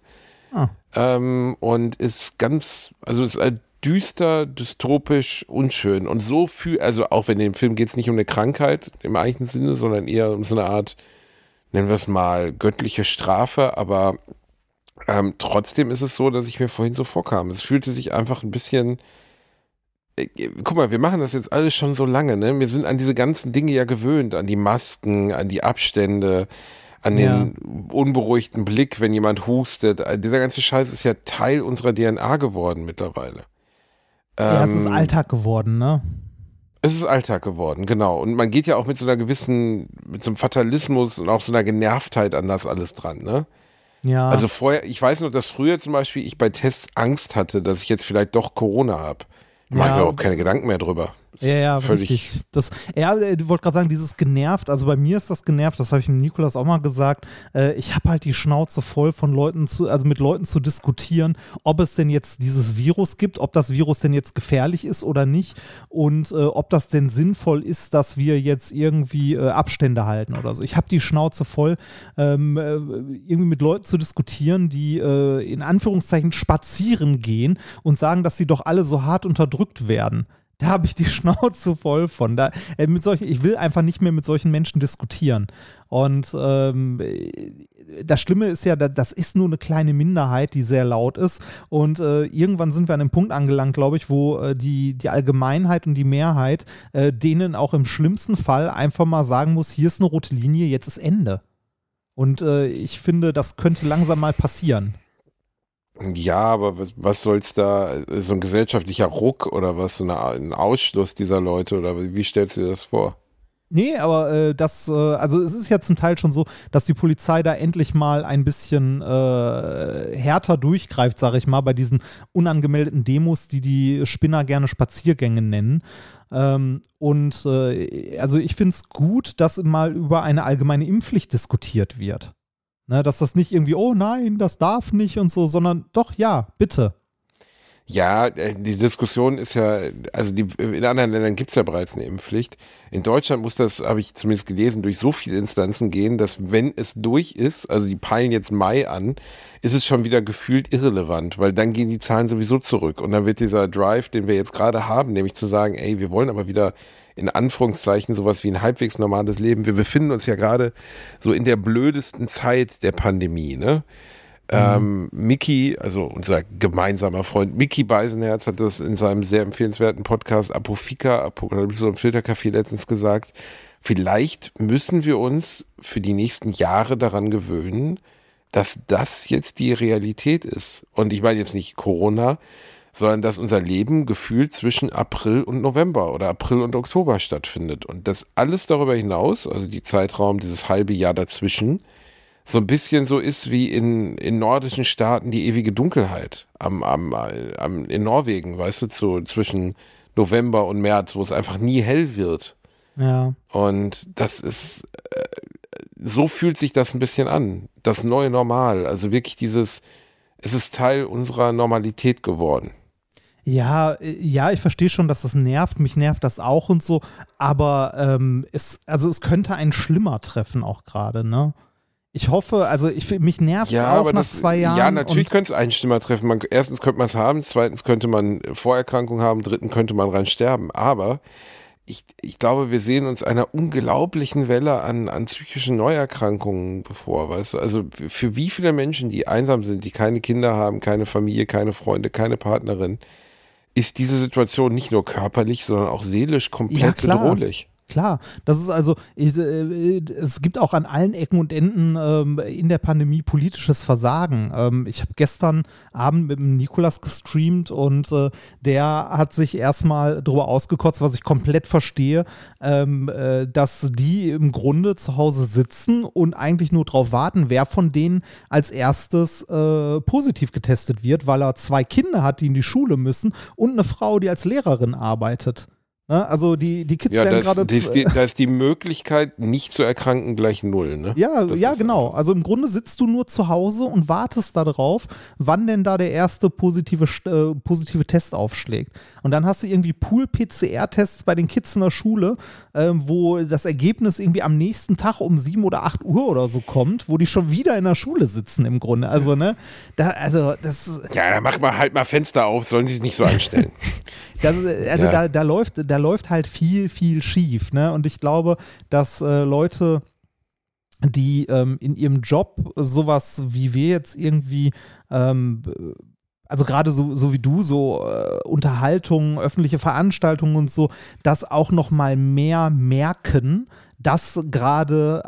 Und ist ist düster, dystopisch, unschön. Und so also auch wenn in dem Film geht es nicht um eine Krankheit im eigentlichen Sinne, sondern eher um so eine Art, nennen wir es mal, göttliche Strafe, aber trotzdem ist es so, dass ich mir vorhin so vorkam. Es fühlte sich einfach ein bisschen, guck mal, wir machen das jetzt alles schon so lange, ne? Wir sind an diese ganzen Dinge ja gewöhnt, an die Masken, an die Abstände, an den unberuhigten Blick, wenn jemand hustet. Dieser ganze Scheiß ist ja Teil unserer DNA geworden mittlerweile. Ja, es ist Alltag geworden, ne? Es ist Alltag geworden, genau. Und man geht ja auch mit so einem Fatalismus und auch so einer Genervtheit an das alles dran, ne? Ja. Also ich weiß noch, dass früher zum Beispiel ich bei Tests Angst hatte, dass ich jetzt vielleicht doch Corona habe. Ich mache mir überhaupt keine Gedanken mehr drüber. Ja, völlig richtig. Du wolltest gerade sagen, dieses genervt, also bei mir ist das genervt, das habe ich dem Nikolas auch mal gesagt. Ich habe halt die Schnauze voll von mit Leuten zu diskutieren, ob es denn jetzt dieses Virus gibt, ob das Virus denn jetzt gefährlich ist oder nicht und ob das denn sinnvoll ist, dass wir jetzt irgendwie Abstände halten oder so. Ich habe die Schnauze voll, irgendwie mit Leuten zu diskutieren, die in Anführungszeichen spazieren gehen und sagen, dass sie doch alle so hart unterdrückt werden. Da habe ich die Schnauze voll von. Ich will einfach nicht mehr mit solchen Menschen diskutieren. Und das Schlimme ist ja, das ist nur eine kleine Minderheit, die sehr laut ist. Und irgendwann sind wir an einem Punkt angelangt, glaube ich, wo die Allgemeinheit und die Mehrheit denen auch im schlimmsten Fall einfach mal sagen muss, hier ist eine rote Linie, jetzt ist Ende. Und ich finde, das könnte langsam mal passieren. Ja, aber was soll's da, so ein gesellschaftlicher Ruck oder was, so ein Ausschluss dieser Leute oder wie stellst du dir das vor? Nee, aber also es ist ja zum Teil schon so, dass die Polizei da endlich mal ein bisschen härter durchgreift, sag ich mal, bei diesen unangemeldeten Demos, die Spinner gerne Spaziergänge nennen. Also ich finde es gut, dass mal über eine allgemeine Impfpflicht diskutiert wird. Ne, dass das nicht irgendwie, oh nein, das darf nicht und so, sondern doch, ja, bitte. Ja, die Diskussion ist ja, also in anderen Ländern gibt es ja bereits eine Impfpflicht. In Deutschland muss das, habe ich zumindest gelesen, durch so viele Instanzen gehen, dass wenn es durch ist, also die peilen jetzt Mai an, ist es schon wieder gefühlt irrelevant, weil dann gehen die Zahlen sowieso zurück und dann wird dieser Drive, den wir jetzt gerade haben, nämlich zu sagen, ey, wir wollen aber wieder in Anführungszeichen sowas wie ein halbwegs normales Leben. Wir befinden uns ja gerade so in der blödesten Zeit der Pandemie, ne? Micky, also unser gemeinsamer Freund Micky Beisenherz hat das in seinem sehr empfehlenswerten Podcast Apokalypse im Filtercafé letztens gesagt. Vielleicht müssen wir uns für die nächsten Jahre daran gewöhnen, dass das jetzt die Realität ist. Und ich meine jetzt nicht Corona, sondern dass unser Leben gefühlt zwischen April und November oder April und Oktober stattfindet. Und das alles darüber hinaus, also die Zeitraum, dieses halbe Jahr dazwischen, so ein bisschen so ist wie in nordischen Staaten die ewige Dunkelheit in Norwegen, weißt du, zwischen November und März, wo es einfach nie hell wird. Ja. Und das ist, so fühlt sich das ein bisschen an. Das neue Normal, also wirklich es ist Teil unserer Normalität geworden. Ja, ich verstehe schon, dass das nervt. Mich nervt das auch und so. Aber es könnte einen schlimmer treffen auch gerade, ne? Ich hoffe, mich nervt es auch nach 2 Jahren. Ja, natürlich könnte es einen schlimmer treffen. Erstens könnte man es haben, zweitens könnte man Vorerkrankungen haben, drittens könnte man rein sterben. Aber ich glaube, wir sehen uns einer unglaublichen Welle an psychischen Neuerkrankungen bevor, weißt du? Also für wie viele Menschen, die einsam sind, die keine Kinder haben, keine Familie, keine Freunde, keine Partnerin, ist diese Situation nicht nur körperlich, sondern auch seelisch komplett bedrohlich. Klar, das ist es gibt auch an allen Ecken und Enden in der Pandemie politisches Versagen. Ich habe gestern Abend mit dem Nikolas gestreamt und der hat sich erstmal darüber ausgekotzt, was ich komplett verstehe, dass die im Grunde zu Hause sitzen und eigentlich nur drauf warten, wer von denen als erstes positiv getestet wird, weil er 2 Kinder hat, die in die Schule müssen und eine Frau, die als Lehrerin arbeitet. Also die Kids werden gerade... Da ist die Möglichkeit, nicht zu erkranken, gleich 0. Ne? Ja, genau. Also im Grunde sitzt du nur zu Hause und wartest darauf, wann denn da der erste positive Test aufschlägt. Und dann hast du irgendwie Pool-PCR-Tests bei den Kids in der Schule, wo das Ergebnis irgendwie am nächsten Tag um 7 oder 8 Uhr oder so kommt, wo die schon wieder in der Schule sitzen im Grunde. Also, ne? Das... Ja, dann mach mal halt mal Fenster auf, sollen sie sich nicht so anstellen. Da läuft halt viel, viel schief, ne? Und ich glaube, dass Leute, die in ihrem Job sowas wie wir jetzt irgendwie, also gerade so wie du, so Unterhaltung, öffentliche Veranstaltungen und so, das auch noch mal mehr merken, dass gerade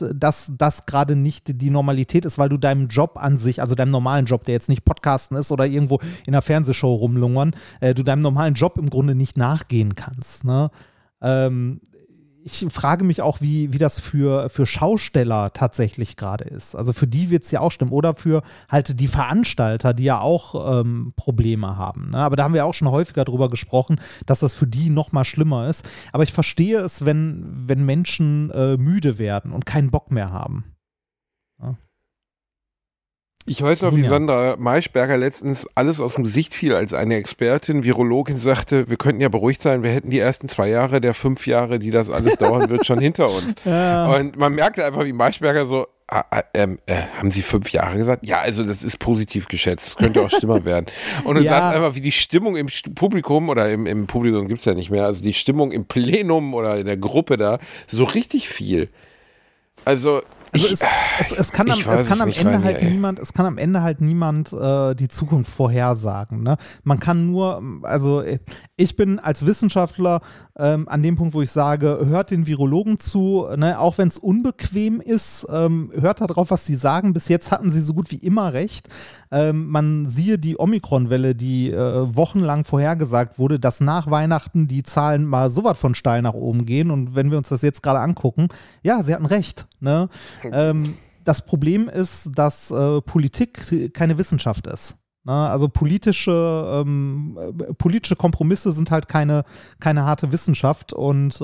nicht die Normalität ist, weil du deinem Job an sich, also deinem normalen Job, der jetzt nicht Podcasten ist oder irgendwo in einer Fernsehshow rumlungern, du deinem normalen Job im Grunde nicht nachgehen kannst. Ne? Ich frage mich auch, wie das für Schausteller tatsächlich gerade ist. Also für die wird es ja auch stimmen. Oder für halt die Veranstalter, die ja auch Probleme haben. Ne? Aber da haben wir auch schon häufiger drüber gesprochen, dass das für die noch mal schlimmer ist. Aber ich verstehe es, wenn Menschen müde werden und keinen Bock mehr haben. Ja. Ich weiß noch, wie Sandra Maischberger letztens alles aus dem Gesicht fiel, als eine Expertin, Virologin sagte, wir könnten ja beruhigt sein, wir hätten die ersten 2 Jahre der 5 Jahre, die das alles dauern wird, schon hinter uns. Ja. Und man merkte einfach, wie Maischberger so, haben Sie 5 Jahre gesagt? Ja, also das ist positiv geschätzt. Das könnte auch schlimmer werden. Und du sagst einfach, wie die Stimmung im Publikum oder im Publikum gibt es ja nicht mehr, also die Stimmung im Plenum oder in der Gruppe da, so richtig viel. Also es kann am Ende halt niemand die Zukunft vorhersagen. Ne? Man kann nur, also ich bin als Wissenschaftler an dem Punkt, wo ich sage, hört den Virologen zu, ne? Auch wenn es unbequem ist, hört da drauf, was sie sagen. Bis jetzt hatten sie so gut wie immer recht. Man siehe die Omikron-Welle, die wochenlang vorhergesagt wurde, dass nach Weihnachten die Zahlen mal so was von steil nach oben gehen. Und wenn wir uns das jetzt gerade angucken, ja, sie hatten recht. Ne? Das Problem ist, dass Politik keine Wissenschaft ist. Ne? Also politische Kompromisse sind halt keine harte Wissenschaft und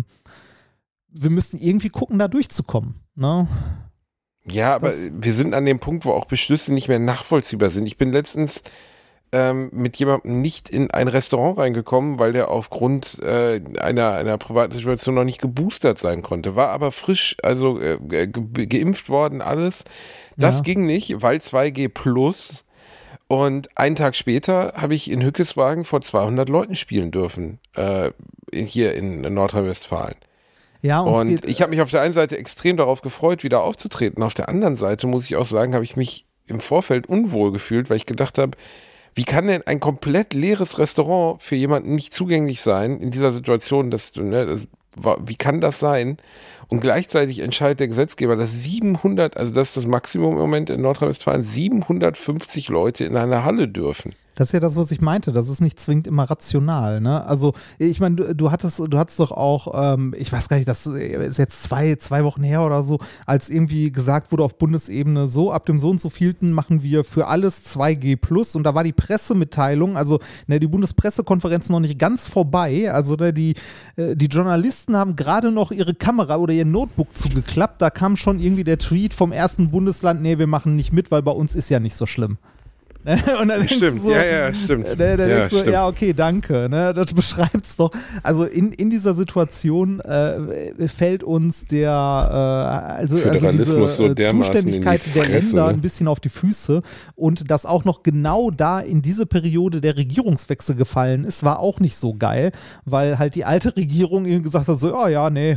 wir müssen irgendwie gucken, da durchzukommen. Ne? Ja, aber wir sind an dem Punkt, wo auch Beschlüsse nicht mehr nachvollziehbar sind. Ich bin letztens mit jemandem nicht in ein Restaurant reingekommen, weil der aufgrund einer privaten Situation noch nicht geboostert sein konnte. War aber frisch, also geimpft worden, alles. Das ging nicht, weil 2G plus. Und einen Tag später habe ich in Hückeswagen vor 200 Leuten spielen dürfen, hier in Nordrhein-Westfalen. Ja, und ich habe mich auf der einen Seite extrem darauf gefreut, wieder aufzutreten. Auf der anderen Seite, muss ich auch sagen, habe ich mich im Vorfeld unwohl gefühlt, weil ich gedacht habe, wie kann denn ein komplett leeres Restaurant für jemanden nicht zugänglich sein in dieser Situation? Wie kann das sein? Und gleichzeitig entscheidet der Gesetzgeber, dass 700, also das ist das Maximum im Moment in Nordrhein-Westfalen, 750 Leute in einer Halle dürfen. Das ist ja das, was ich meinte. Das ist nicht zwingend immer rational. Ne? Also ich meine, du hattest doch auch, ich weiß gar nicht, das ist jetzt zwei Wochen her oder so, als irgendwie gesagt wurde auf Bundesebene, so ab dem so und so vielten machen wir für alles 2G+. Und da war die Pressemitteilung, also die Bundespressekonferenz noch nicht ganz vorbei. Also die Journalisten haben gerade noch ihre Kamera oder ihr Notebook zugeklappt. Da kam schon irgendwie der Tweet vom ersten Bundesland, nee, wir machen nicht mit, weil bei uns ist ja nicht so schlimm. Und dann stimmt, so, stimmt. Stimmt. Ja, okay, danke. Ne? Das beschreibt es doch. Also in dieser Situation fällt uns also diese so Zuständigkeit in die der Fresse, Länder ne? ein bisschen auf die Füße. Und dass auch noch genau da in diese Periode der Regierungswechsel gefallen ist, war auch nicht so geil, weil halt die alte Regierung eben gesagt hat, so,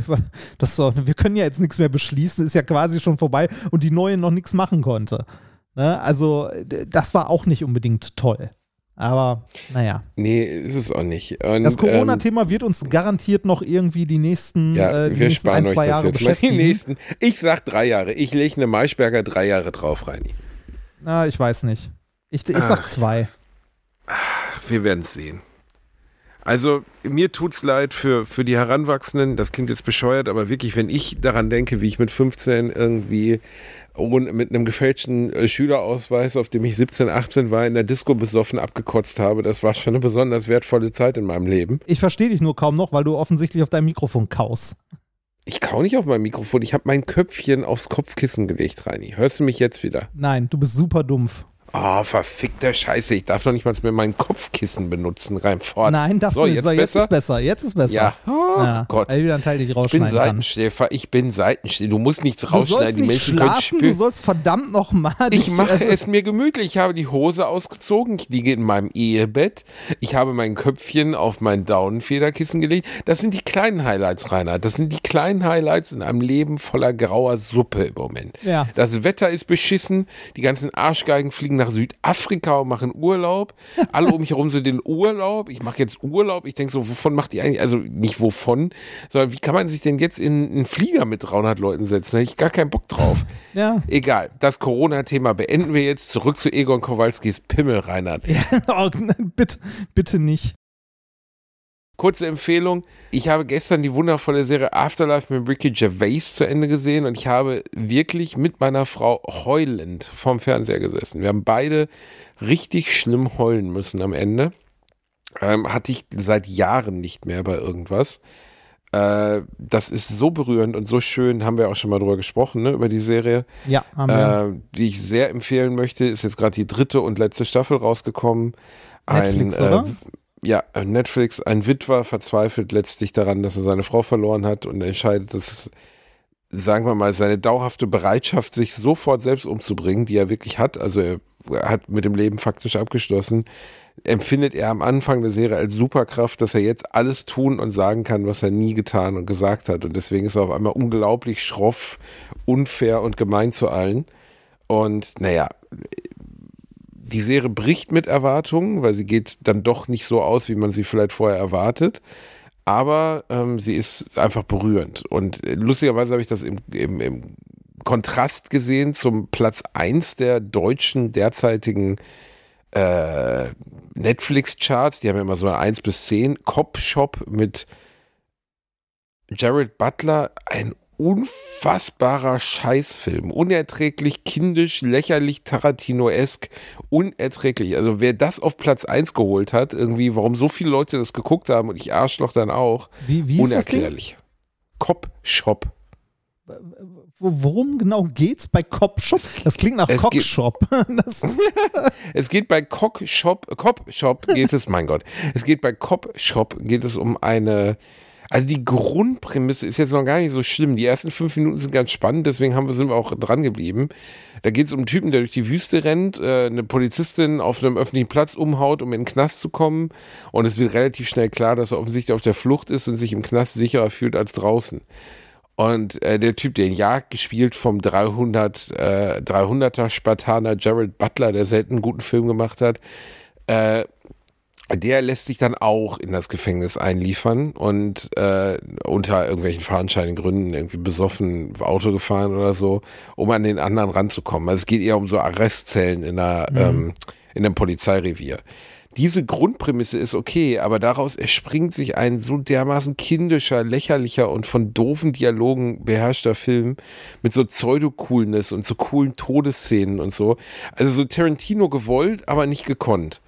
wir können ja jetzt nichts mehr beschließen, ist ja quasi schon vorbei und die neue noch nichts machen konnte. Ne? Also das war auch nicht unbedingt toll. Aber naja. Nee, ist es auch nicht. Und, das Corona-Thema wird uns garantiert noch irgendwie die nächsten 1-2 Jahre beschäftigen. Ich sag 3 Jahre. Ich lege eine Maischberger 3 Jahre drauf, Reini. Na, ich weiß nicht. Ich sag 2. Wir werden es sehen. Also mir tut's leid für die Heranwachsenden, das klingt jetzt bescheuert, aber wirklich, wenn ich daran denke, wie ich mit 15 irgendwie mit einem gefälschten Schülerausweis, auf dem ich 17, 18 war, in der Disco besoffen abgekotzt habe, das war schon eine besonders wertvolle Zeit in meinem Leben. Ich verstehe dich nur kaum noch, weil du offensichtlich auf deinem Mikrofon kaust. Ich kau nicht auf mein Mikrofon, ich habe mein Köpfchen aufs Kopfkissen gelegt, Reini. Hörst du mich jetzt wieder? Nein, du bist super dumpf. Oh, verfickte Scheiße, ich darf noch nicht mal mehr mein Kopfkissen benutzen, rein fort. Nein, darfst du nicht. Jetzt ist besser. Ja, oh Gott. Weil wieder einen Teil dich rausschneiden Ich bin Seitenschläfer, du musst nichts rausschneiden, die Menschen können spüren. Du sollst verdammt nochmal. Ich mache es mir gemütlich, ich habe die Hose ausgezogen, ich liege in meinem Ehebett, ich habe mein Köpfchen auf mein Daunenfederkissen gelegt. Das sind die kleinen Highlights, Reinhard, das sind die kleinen Highlights in einem Leben voller grauer Suppe im Moment. Ja. Das Wetter ist beschissen, die ganzen Arschgeigen fliegen nach Südafrika und machen Urlaub. Alle um mich herum sind in Urlaub. Ich mache jetzt Urlaub. Ich denke so, wovon macht die eigentlich, also nicht wovon, sondern wie kann man sich denn jetzt in einen Flieger mit 300 Leuten setzen? Da hätte ich gar keinen Bock drauf. Ja. Egal, das Corona-Thema beenden wir jetzt. Zurück zu Egon Kowalskis Pimmel, Reinhard. Ja, oh, bitte nicht. Kurze Empfehlung, ich habe gestern die wundervolle Serie Afterlife mit Ricky Gervais zu Ende gesehen und ich habe wirklich mit meiner Frau heulend vorm Fernseher gesessen. Wir haben beide richtig schlimm heulen müssen am Ende. Hatte ich seit Jahren nicht mehr bei irgendwas. Das ist so berührend und so schön, haben wir auch schon mal drüber gesprochen, ne, über die Serie. Ja, haben wir. Die ich sehr empfehlen möchte, ist jetzt gerade die 3. und letzte Staffel rausgekommen. Netflix, oder? Ja, Netflix, ein Witwer verzweifelt letztlich daran, dass er seine Frau verloren hat und entscheidet, dass sagen wir mal, seine dauerhafte Bereitschaft, sich sofort selbst umzubringen, die er wirklich hat, also er hat mit dem Leben faktisch abgeschlossen, empfindet er am Anfang der Serie als Superkraft, dass er jetzt alles tun und sagen kann, was er nie getan und gesagt hat. Und deswegen ist er auf einmal unglaublich schroff, unfair und gemein zu allen. Und naja, die Serie bricht mit Erwartungen, weil sie geht dann doch nicht so aus, wie man sie vielleicht vorher erwartet. Aber sie ist einfach berührend. Und lustigerweise habe ich das im Kontrast gesehen zum Platz 1 der deutschen derzeitigen Netflix-Charts. Die haben ja immer so eine 1 bis 10. Cop Shop mit Jared Butler, ein unfassbarer Scheißfilm. Unerträglich, kindisch, lächerlich, Tarantino-esk, unerträglich. Also wer das auf Platz 1 geholt hat, irgendwie, warum so viele Leute das geguckt haben und ich Arschloch dann auch, wie unerklärlich. Cop Shop. Worum genau geht's bei Cop Shop? Das klingt nach Cock Shop. Es geht bei Cop Shop geht es, mein Gott, es geht bei Cop Shop geht es um eine. Also die Grundprämisse ist jetzt noch gar nicht so schlimm. Die ersten 5 Minuten sind ganz spannend, deswegen sind wir auch dran geblieben. Da geht es um einen Typen, der durch die Wüste rennt, eine Polizistin auf einem öffentlichen Platz umhaut, um in den Knast zu kommen. Und es wird relativ schnell klar, dass er offensichtlich auf der Flucht ist und sich im Knast sicherer fühlt als draußen. Und der Typ, der ihn jagt, gespielt vom 300er Spartaner Jared Butler, der selten einen guten Film gemacht hat, der lässt sich dann auch in das Gefängnis einliefern und unter irgendwelchen fadenscheinigen Gründen irgendwie besoffen Auto gefahren oder so, um an den anderen ranzukommen. Also es geht eher um so Arrestzellen in einem Polizeirevier. Diese Grundprämisse ist okay, aber daraus erspringt sich ein so dermaßen kindischer, lächerlicher und von doofen Dialogen beherrschter Film mit so Pseudo-Coolness und so coolen Todesszenen und so. Also so Tarantino gewollt, aber nicht gekonnt.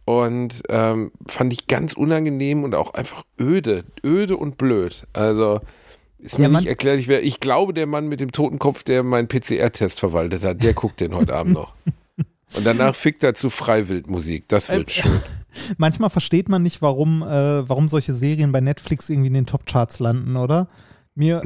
Und fand ich ganz unangenehm und auch einfach öde und blöd. Also ist mir nicht erklärlich, ich glaube, der Mann mit dem toten Kopf, der meinen PCR-Test verwaltet hat, der guckt den heute Abend noch. Und danach fickt er zu Freiwildmusik. Das wird schön. Manchmal versteht man nicht, warum solche Serien bei Netflix irgendwie in den Top-Charts landen, oder? Mir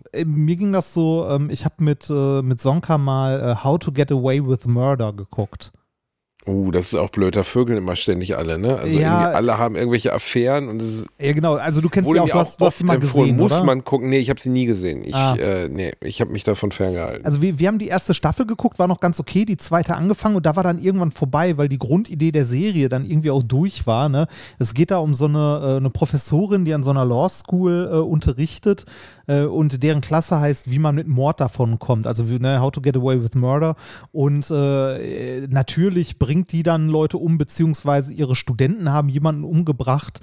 ging das so, ich habe mit Sonka mal How to Get Away with Murder geguckt. Das ist auch blöd, da vögeln immer ständig alle, ne? Also ja, irgendwie alle haben irgendwelche Affären und das ist, ja, genau, also du kennst sie auch, du hast sie mal gesehen, muss oder? Man gucken. Nee, ich habe sie nie gesehen. Ich habe mich davon ferngehalten. Also wir haben die erste Staffel geguckt, war noch ganz okay, die zweite angefangen und da war dann irgendwann vorbei, weil die Grundidee der Serie dann irgendwie auch durch war, ne? Es geht da um so eine Professorin, die an so einer Law School unterrichtet und deren Klasse heißt, wie man mit Mord davon kommt, also How to Get Away with Murder und natürlich bringt die dann Leute um, beziehungsweise ihre Studenten haben jemanden umgebracht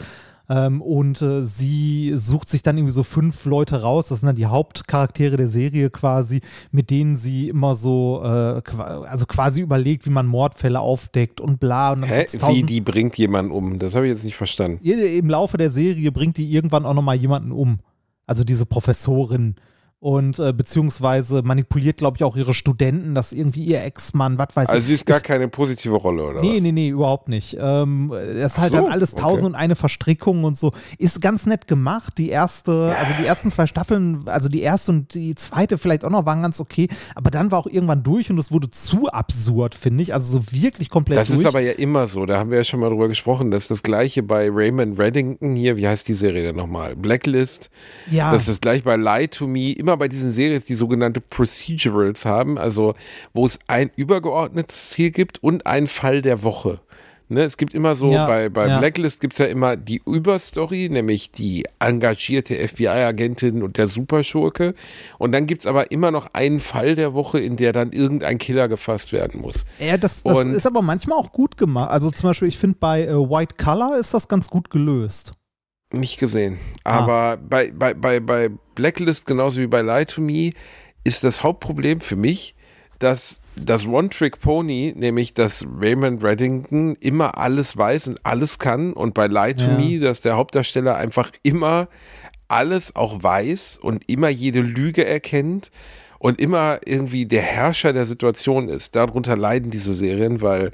und sie sucht sich dann irgendwie so 5 Leute raus, das sind dann die Hauptcharaktere der Serie quasi, mit denen sie immer so also quasi überlegt, wie man Mordfälle aufdeckt und bla. Und wie die bringt jemanden um? Das habe ich jetzt nicht verstanden. Im Laufe der Serie bringt die irgendwann auch nochmal jemanden um, also diese Professorin. Und beziehungsweise manipuliert, glaube ich, auch ihre Studenten, dass irgendwie ihr Ex-Mann, was weiß ich. Also sie ist gar keine positive Rolle, oder? Nee, überhaupt nicht. Das ist halt dann alles 1001 Verstrickungen und so. Ist ganz nett gemacht. Also die ersten 2 Staffeln, also die erste und die zweite vielleicht auch noch, waren ganz okay. Aber dann war auch irgendwann durch und es wurde zu absurd, finde ich. Also so wirklich komplett durch. Das ist aber ja immer so. Da haben wir ja schon mal drüber gesprochen. Das ist das Gleiche bei Raymond Reddington hier. Wie heißt die Serie denn nochmal? Blacklist. Ja. Das ist das Gleiche bei Lie to Me. Immer bei diesen Serien, die sogenannte Procedurals haben, also wo es ein übergeordnetes Ziel gibt und einen Fall der Woche. Ne, es gibt immer so, bei Blacklist gibt es ja immer die Überstory, nämlich die engagierte FBI-Agentin und der Superschurke. Und dann gibt es aber immer noch einen Fall der Woche, in der dann irgendein Killer gefasst werden muss. Ja, das ist aber manchmal auch gut gemacht. Also zum Beispiel, ich finde bei White Collar ist das ganz gut gelöst. Nicht gesehen. Aber bei Blacklist, genauso wie bei Lie to Me, ist das Hauptproblem für mich, dass das One-Trick-Pony, nämlich dass Raymond Reddington immer alles weiß und alles kann und bei Lie to Me, dass der Hauptdarsteller einfach immer alles auch weiß und immer jede Lüge erkennt und immer irgendwie der Herrscher der Situation ist. Darunter leiden diese Serien, weil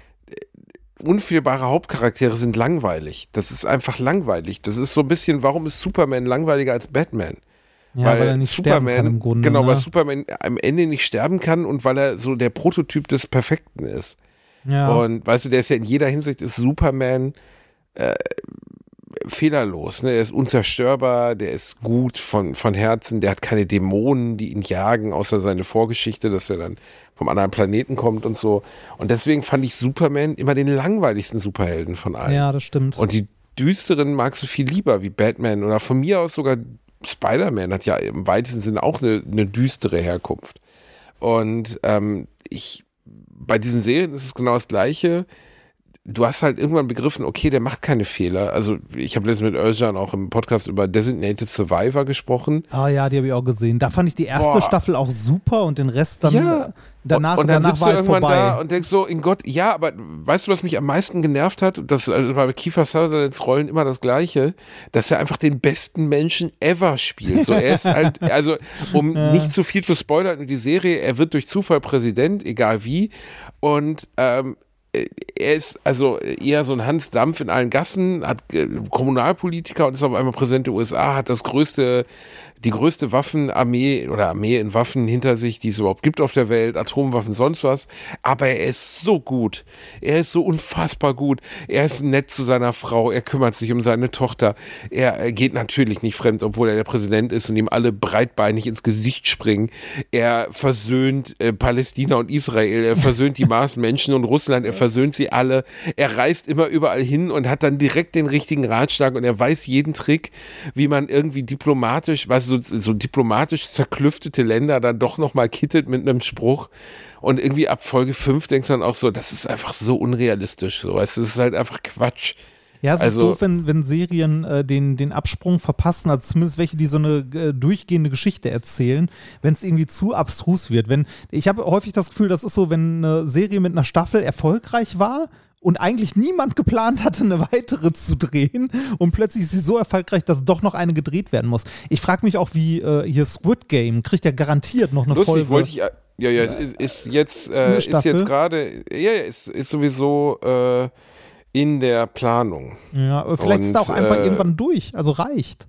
unfehlbare Hauptcharaktere sind langweilig. Das ist einfach langweilig. Das ist so ein bisschen, warum ist Superman langweiliger als Batman? Ja, weil er nicht sterben kann im Grunde. Genau, ne? weil Superman am Ende nicht sterben kann und weil er so der Prototyp des Perfekten ist. Ja. Und weißt du, der ist ja in jeder Hinsicht, ist Superman fehlerlos. Ne? Er ist unzerstörbar, der ist gut von Herzen, der hat keine Dämonen, die ihn jagen, außer seine Vorgeschichte, dass er dann vom anderen Planeten kommt und so. Und deswegen fand ich Superman immer den langweiligsten Superhelden von allen. Ja, das stimmt. Und die düsteren magst du viel lieber, wie Batman oder von mir aus sogar Spider-Man hat ja im weitesten Sinne auch eine düstere Herkunft. Und bei diesen Serien ist es genau das Gleiche. Du hast halt irgendwann begriffen, okay, der macht keine Fehler. Also ich habe letztens mit Özcan auch im Podcast über Designated Survivor gesprochen. Ah ja, die habe ich auch gesehen. Da fand ich die erste Staffel auch super und den Rest dann danach und dann sitzt war du halt irgendwann vorbei. da und denkst so, in Gott, ja, aber weißt du, was mich am meisten genervt hat? Das war bei Kiefer Sutherlands Rollen immer das Gleiche, dass er einfach den besten Menschen ever spielt. So, er ist halt, also um nicht zu viel zu spoilern in die Serie, er wird durch Zufall Präsident, egal wie, und er ist also eher so ein Hans Dampf in allen Gassen, hat Kommunalpolitiker und ist auf einmal Präsident der USA, hat die größte Waffenarmee oder Armee in Waffen hinter sich, die es überhaupt gibt auf der Welt, Atomwaffen, sonst was. Aber er ist so gut. Er ist so unfassbar gut. Er ist nett zu seiner Frau. Er kümmert sich um seine Tochter. Er geht natürlich nicht fremd, obwohl er der Präsident ist und ihm alle breitbeinig ins Gesicht springen. Er versöhnt Palästina und Israel. Er versöhnt die Marsmenschen und Russland. Er versöhnt sie alle. Er reist immer überall hin und hat dann direkt den richtigen Ratschlag und er weiß jeden Trick, wie man irgendwie diplomatisch, so diplomatisch zerklüftete Länder dann doch nochmal kittet mit einem Spruch. Und irgendwie ab Folge 5 denkst du dann auch so, das ist einfach so unrealistisch. So. Es ist halt einfach Quatsch. Ja, es ist doof, wenn Serien den Absprung verpassen, also zumindest welche, die so eine durchgehende Geschichte erzählen, wenn es irgendwie zu abstrus wird. Ich habe häufig das Gefühl, das ist so, wenn eine Serie mit einer Staffel erfolgreich war und eigentlich niemand geplant hatte, eine weitere zu drehen und plötzlich ist sie so erfolgreich, dass doch noch eine gedreht werden muss. Ich frage mich auch, wie hier Squid Game kriegt ja garantiert noch eine Lustig, Folge. Ist jetzt gerade, ist sowieso in der Planung. Ja, aber vielleicht ist es auch einfach irgendwann durch, also reicht.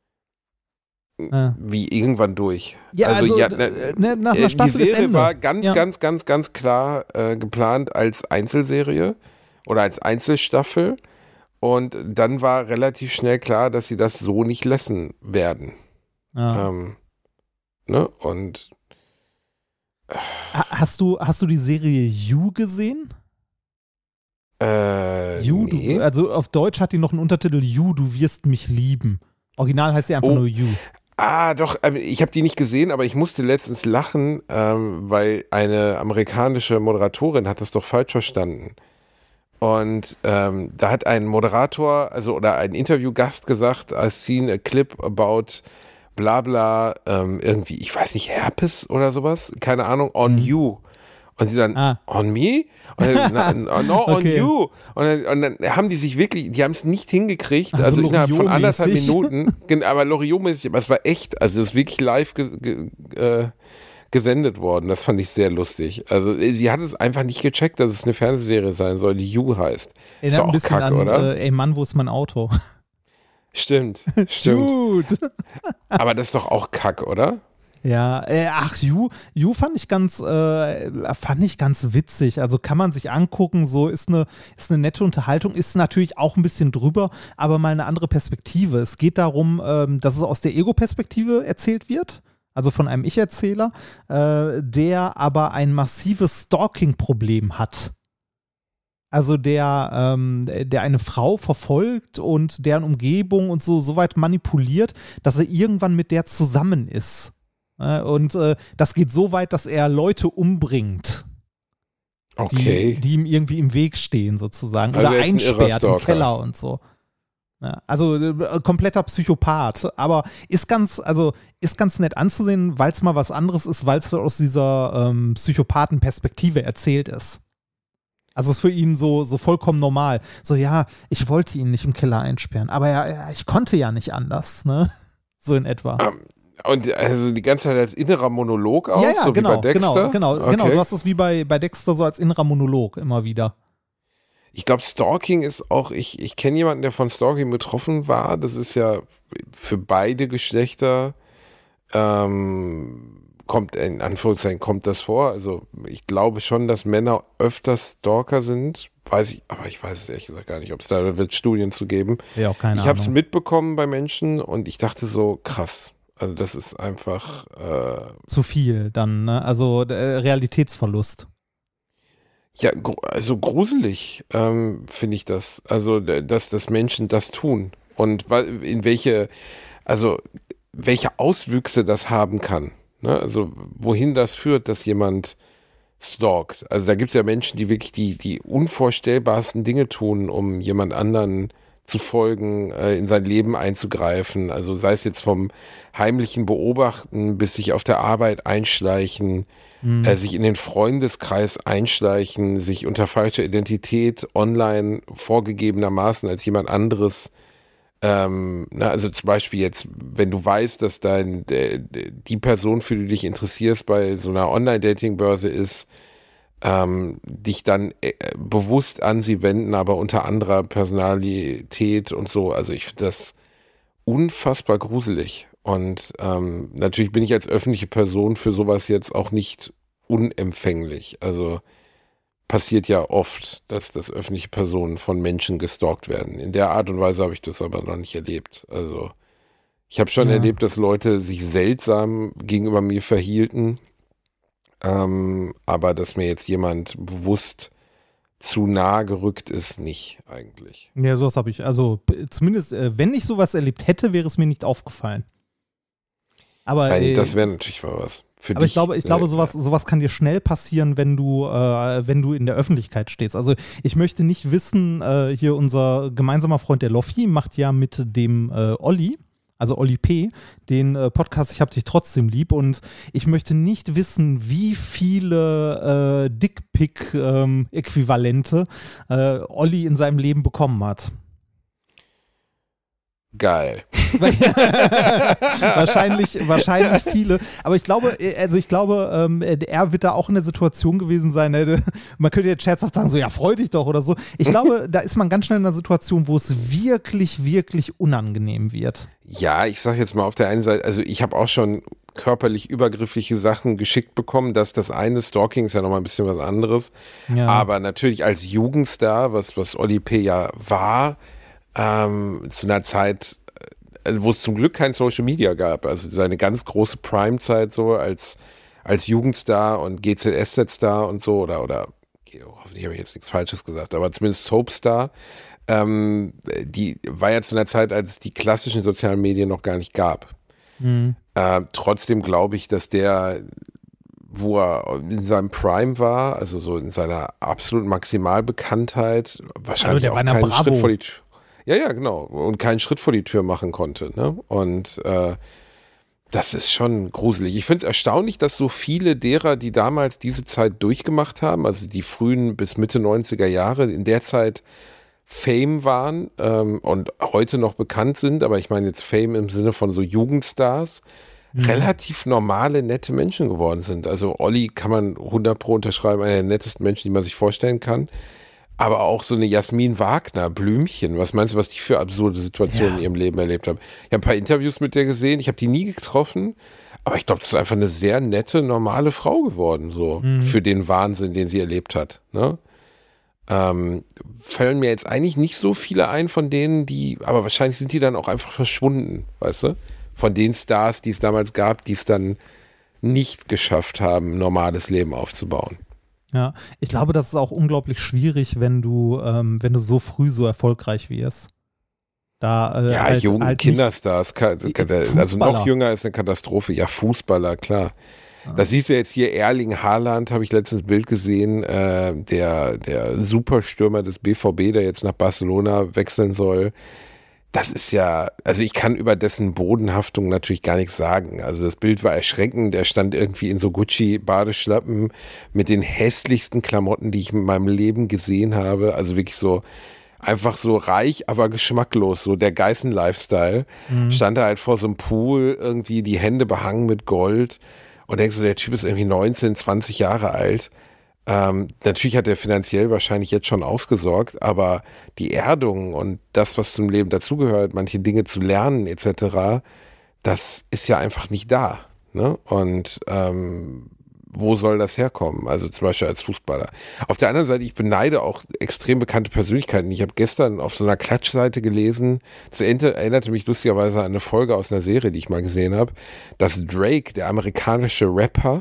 Wie irgendwann durch. Ja, also nach einer Staffel die Serie ist Ende. war ganz klar geplant als Einzelserie oder als Einzelstaffel und dann war relativ schnell klar, dass sie das so nicht lassen werden. Ja. Ne? Und Hast du die Serie You gesehen? You, nee. Also auf Deutsch hat die noch einen Untertitel You, du wirst mich lieben. Original heißt sie einfach nur You. Ah, doch, ich habe die nicht gesehen, aber ich musste letztens lachen, weil eine amerikanische Moderatorin hat das doch falsch verstanden. Und da hat ein Moderator, oder ein Interviewgast gesagt, I've seen a clip about bla bla, irgendwie, ich weiß nicht, Herpes oder sowas, keine Ahnung, on you. Und sie dann, on me? Und dann, no, on Okay. you. Und dann haben die sich wirklich, die haben es nicht hingekriegt, Also also innerhalb von Loriot-mäßig. 1,5 Minuten, aber Loriot-mäßig, aber es war echt, also es ist wirklich live gesendet worden, das fand ich sehr lustig. Also sie hat es einfach nicht gecheckt, dass es eine Fernsehserie sein soll, die You heißt. Ist Erinnert doch ein auch bisschen kacke, an, oder? ey Mann, wo ist mein Auto? Stimmt. Gut. Aber das ist doch auch Kack, oder? Ja, You fand ich ganz witzig. Also kann man sich angucken, so ist eine nette Unterhaltung, ist natürlich auch ein bisschen drüber, aber mal eine andere Perspektive. Es geht darum, dass es aus der Ego-Perspektive erzählt wird, also von einem Ich-Erzähler, der aber ein massives Stalking-Problem hat. Also der eine Frau verfolgt und deren Umgebung und so weit manipuliert, dass er irgendwann mit der zusammen ist. Und das geht so weit, dass er Leute umbringt, Okay. die ihm irgendwie im Weg stehen sozusagen. Also oder er ist ein irrer einsperrt im Stalker. Keller und so. Ja, also kompletter Psychopath. Aber ist ganz nett anzusehen, weil es mal was anderes ist, weil es aus dieser Psychopathenperspektive erzählt ist. Also ist für ihn so vollkommen normal. So, ja, ich wollte ihn nicht im Keller einsperren, aber ja, ich konnte ja nicht anders, ne? So in etwa. Und also die ganze Zeit als innerer Monolog auch, Ja, so genau, wie bei Dexter? genau. Okay. Du hast es wie bei Dexter so als innerer Monolog immer wieder. Ich glaube, Stalking ist auch, ich kenne jemanden, der von Stalking betroffen war. Das ist ja für beide Geschlechter kommt, in Anführungszeichen, kommt das vor. Also ich glaube schon, dass Männer öfters Stalker sind. Aber ich weiß es ehrlich gesagt gar nicht, ob es da wird Studien zu geben. Ja, auch keine Ich habe es Ahnung. mitbekommen bei Menschen und ich dachte so, krass. Also das ist einfach Zu viel dann, ne? Also Realitätsverlust. ja, also gruselig finde ich das. Also dass Menschen das tun und in welche Auswüchse das haben kann. Ne? Also wohin das führt, dass jemand stalkt. Also da gibt es ja Menschen, die wirklich die unvorstellbarsten Dinge tun, um jemand anderen zu folgen, in sein Leben einzugreifen. Also sei es jetzt vom heimlichen Beobachten bis sich auf der Arbeit einschleichen, sich in den Freundeskreis einschleichen, sich unter falscher Identität online vorgegebenermaßen als jemand anderes also zum Beispiel jetzt, wenn du weißt, dass die Person, für die du dich interessierst, bei so einer Online-Dating-Börse ist, dich dann bewusst an sie wenden, aber unter anderer Personalität und so. Also ich finde das unfassbar gruselig. Und natürlich bin ich als öffentliche Person für sowas jetzt auch nicht unempfänglich. Also passiert ja oft, dass öffentliche Personen von Menschen gestalkt werden. In der Art und Weise habe ich das aber noch nicht erlebt. Also ich habe schon erlebt, dass Leute sich seltsam gegenüber mir verhielten, aber dass mir jetzt jemand bewusst zu nah gerückt ist, nicht eigentlich. Ja, sowas habe ich. Also zumindest, wenn ich sowas erlebt hätte, wäre es mir nicht aufgefallen. Aber Nein, das wäre natürlich mal was. Für aber dich, ich glaube, sowas kann dir schnell passieren, wenn du in der Öffentlichkeit stehst. Also ich möchte nicht wissen, hier unser gemeinsamer Freund der Loffi macht ja mit dem Olli, also Olli P., den Podcast Ich hab dich trotzdem lieb, und ich möchte nicht wissen, wie viele Dickpick-Äquivalente Olli in seinem Leben bekommen hat. Geil. wahrscheinlich viele. Aber ich glaube, er wird da auch in der Situation gewesen sein. Man könnte jetzt scherzhaft sagen, so, ja, freu dich doch oder so. Ich glaube, da ist man ganz schnell in einer Situation, wo es wirklich, wirklich unangenehm wird. Ja, ich sag jetzt mal auf der einen Seite, also ich habe auch schon körperlich übergriffliche Sachen geschickt bekommen. Das eine, Stalking ist ja nochmal ein bisschen was anderes. Ja. Aber natürlich als Jugendstar, was Olli P. ja war, zu einer Zeit, wo es zum Glück kein Social Media gab, also seine ganz große Prime-Zeit so als Jugendstar und GZSZ-Star und so, oder hoffentlich habe ich jetzt nichts Falsches gesagt, aber zumindest Soapstar, die war ja zu einer Zeit, als es die klassischen sozialen Medien noch gar nicht gab. Trotzdem glaube ich, dass der, wo er in seinem Prime war, also so in seiner absoluten Maximalbekanntheit, wahrscheinlich auch keinen Schritt vor die Tür. Ja, genau. Und keinen Schritt vor die Tür machen konnte. Ne? Und das ist schon gruselig. Ich finde es erstaunlich, dass so viele derer, die damals diese Zeit durchgemacht haben, also die frühen bis Mitte 90er Jahre, in der Zeit Fame waren und heute noch bekannt sind, aber ich meine jetzt Fame im Sinne von so Jugendstars, relativ normale, nette Menschen geworden sind. Also Olli kann man 100% unterschreiben, einer der nettesten Menschen, die man sich vorstellen kann. Aber auch so eine Jasmin Wagner, Blümchen, was meinst du, was die für absurde Situationen in ihrem Leben erlebt haben? Ich habe ein paar Interviews mit der gesehen, ich habe die nie getroffen, aber ich glaube, das ist einfach eine sehr nette, normale Frau geworden, so für den Wahnsinn, den sie erlebt hat. Ne? Fallen mir jetzt eigentlich nicht so viele ein von denen, aber wahrscheinlich sind die dann auch einfach verschwunden, weißt du? Von den Stars, die es damals gab, die es dann nicht geschafft haben, ein normales Leben aufzubauen. Ja, ich glaube, das ist auch unglaublich schwierig, wenn du so früh so erfolgreich wirst. Da, jungen Kinderstars, also noch jünger ist eine Katastrophe. Ja, Fußballer, klar. Das siehst du jetzt hier, Erling Haaland, habe ich letztens ein Bild gesehen, der Superstürmer des BVB, der jetzt nach Barcelona wechseln soll. Das ist ja, also ich kann über dessen Bodenhaftung natürlich gar nichts sagen. Also das Bild war erschreckend. Er stand irgendwie in so Gucci-Badeschlappen mit den hässlichsten Klamotten, die ich in meinem Leben gesehen habe. Also wirklich so, einfach so reich, aber geschmacklos. So der Geißen-Lifestyle. Stand da halt vor so einem Pool, irgendwie die Hände behangen mit Gold. Und denkst so, der Typ ist irgendwie 19, 20 Jahre alt. Natürlich hat er finanziell wahrscheinlich jetzt schon ausgesorgt, aber die Erdung und das, was zum Leben dazugehört, manche Dinge zu lernen etc., das ist ja einfach nicht da. Ne? Und wo soll das herkommen? Also zum Beispiel als Fußballer. Auf der anderen Seite, ich beneide auch extrem bekannte Persönlichkeiten. Ich habe gestern auf so einer Klatschseite gelesen, das erinnerte mich lustigerweise an eine Folge aus einer Serie, die ich mal gesehen habe, dass Drake, der amerikanische Rapper,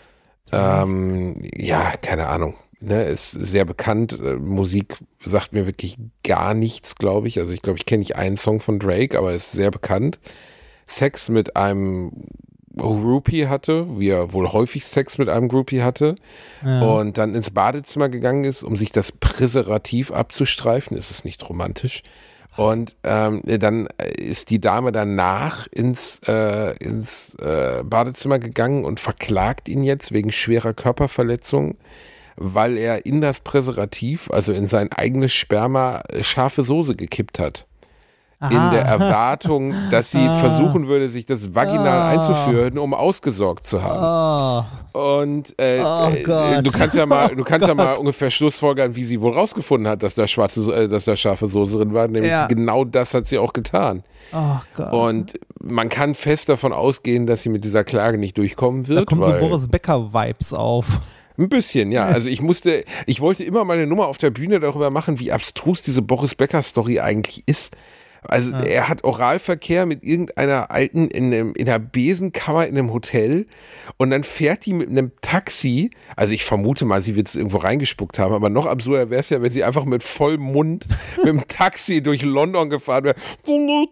ja, keine Ahnung, ne, ist sehr bekannt. Musik sagt mir wirklich gar nichts, glaube ich. Also ich glaube, ich kenne nicht einen Song von Drake, aber er ist sehr bekannt. Sex mit einem Groupie hatte, wie er wohl häufig Sex mit einem Groupie hatte, und dann ins Badezimmer gegangen ist, um sich das Präservativ abzustreifen. Ist es nicht romantisch? Und dann ist die Dame danach ins Badezimmer gegangen und verklagt ihn jetzt wegen schwerer Körperverletzung, weil er in das Präservativ, also in sein eigenes Sperma, scharfe Soße gekippt hat. In der Erwartung, dass sie versuchen würde, sich das vaginal einzuführen, um ausgesorgt zu haben. Und du kannst ja mal ungefähr schlussfolgern, wie sie wohl rausgefunden hat, dass da scharfe Soße drin war. Nämlich genau das hat sie auch getan. Oh Gott. Und man kann fest davon ausgehen, dass sie mit dieser Klage nicht durchkommen wird. Da kommen so Boris Becker-Vibes auf. Ein bisschen, ja. Also ich wollte immer meine Nummer auf der Bühne darüber machen, wie abstrus diese Boris Becker-Story eigentlich ist. Also er hat Oralverkehr mit irgendeiner Alten in einer Besenkammer in einem Hotel und dann fährt die mit einem Taxi, also ich vermute mal, sie wird es irgendwo reingespuckt haben, aber noch absurder wäre es ja, wenn sie einfach mit vollem Mund mit dem Taxi durch London gefahren wäre. Und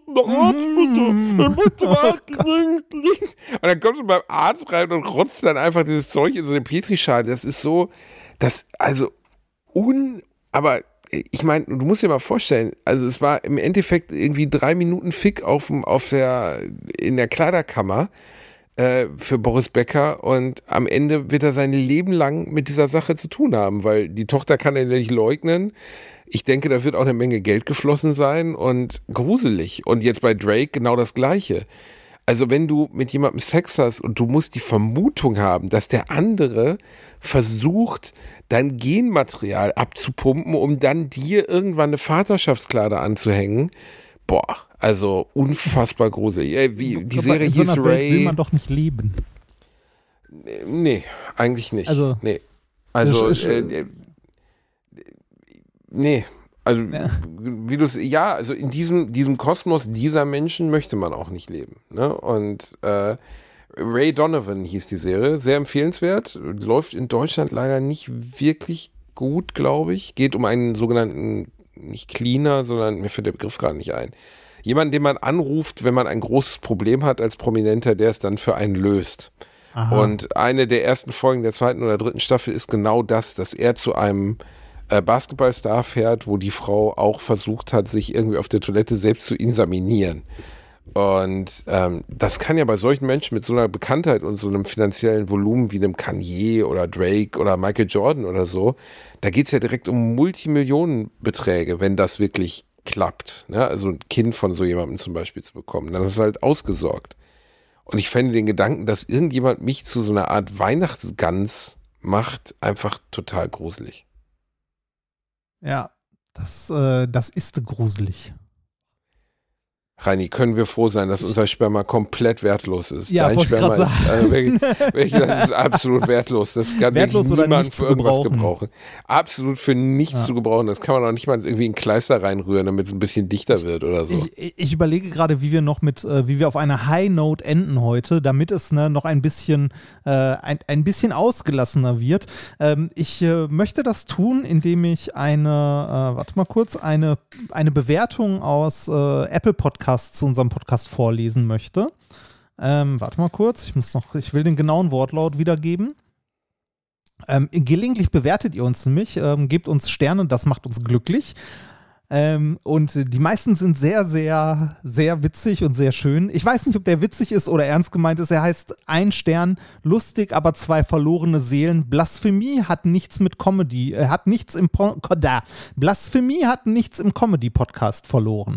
dann kommt sie beim Arzt rein und rotzt dann einfach dieses Zeug in so eine Petrischale. Das ist so, aber ich meine, du musst dir mal vorstellen, also es war im Endeffekt irgendwie 3 Minuten Fick in der Kleiderkammer für Boris Becker und am Ende wird er sein Leben lang mit dieser Sache zu tun haben, weil die Tochter kann er nicht leugnen. Ich denke, da wird auch eine Menge Geld geflossen sein und gruselig. Und jetzt bei Drake genau das Gleiche. Also wenn du mit jemandem Sex hast und du musst die Vermutung haben, dass der andere versucht, dein Genmaterial abzupumpen, um dann dir irgendwann eine Vaterschaftsklage anzuhängen, boah, also unfassbar gruselig. Die Serie hieß Ray. Ray. Will man doch nicht leben. Nee, eigentlich nicht. Also, nee. Nee. Also, wie du es, also in diesem Kosmos dieser Menschen möchte man auch nicht leben. Ne? Und Ray Donovan hieß die Serie, sehr empfehlenswert, läuft in Deutschland leider nicht wirklich gut, glaube ich. Geht um einen sogenannten, nicht Cleaner, sondern mir fällt der Begriff gerade nicht ein. Jemanden, den man anruft, wenn man ein großes Problem hat als Prominenter, der es dann für einen löst. Aha. Und eine der ersten Folgen der 2. oder 3. Staffel ist genau das, dass er zu einem Basketballstar fährt, wo die Frau auch versucht hat, sich irgendwie auf der Toilette selbst zu insaminieren. Und das kann ja bei solchen Menschen mit so einer Bekanntheit und so einem finanziellen Volumen wie einem Kanye oder Drake oder Michael Jordan oder so, da geht es ja direkt um Multimillionenbeträge, wenn das wirklich klappt. Ne? Also ein Kind von so jemandem zum Beispiel zu bekommen. Dann ist es halt ausgesorgt. Und ich fände den Gedanken, dass irgendjemand mich zu so einer Art Weihnachtsgans macht, einfach total gruselig. Ja, das ist gruselig. Reini, können wir froh sein, dass unser Sperma komplett wertlos ist? Ja, dein Sperma das ist absolut wertlos. Das kann wertlos wirklich niemand nicht für irgendwas gebrauchen. Absolut für nichts zu gebrauchen. Das kann man auch nicht mal irgendwie in Kleister reinrühren, damit es ein bisschen dichter wird oder so. Ich überlege gerade, wie wir auf einer High Note enden heute, damit es noch ein bisschen ausgelassener wird. Ich möchte das tun, indem ich eine Bewertung aus Apple Podcasts zu unserem Podcast vorlesen möchte. Warte mal kurz, ich will den genauen Wortlaut wiedergeben. Gelegentlich bewertet ihr uns nämlich, gebt uns Sterne, das macht uns glücklich. Und die meisten sind sehr, sehr, sehr witzig und sehr schön. Ich weiß nicht, ob der witzig ist oder ernst gemeint ist. Er heißt 1 Stern, lustig, aber 2 verlorene Seelen. Blasphemie hat nichts mit Comedy, Blasphemie hat nichts im Comedy-Podcast verloren.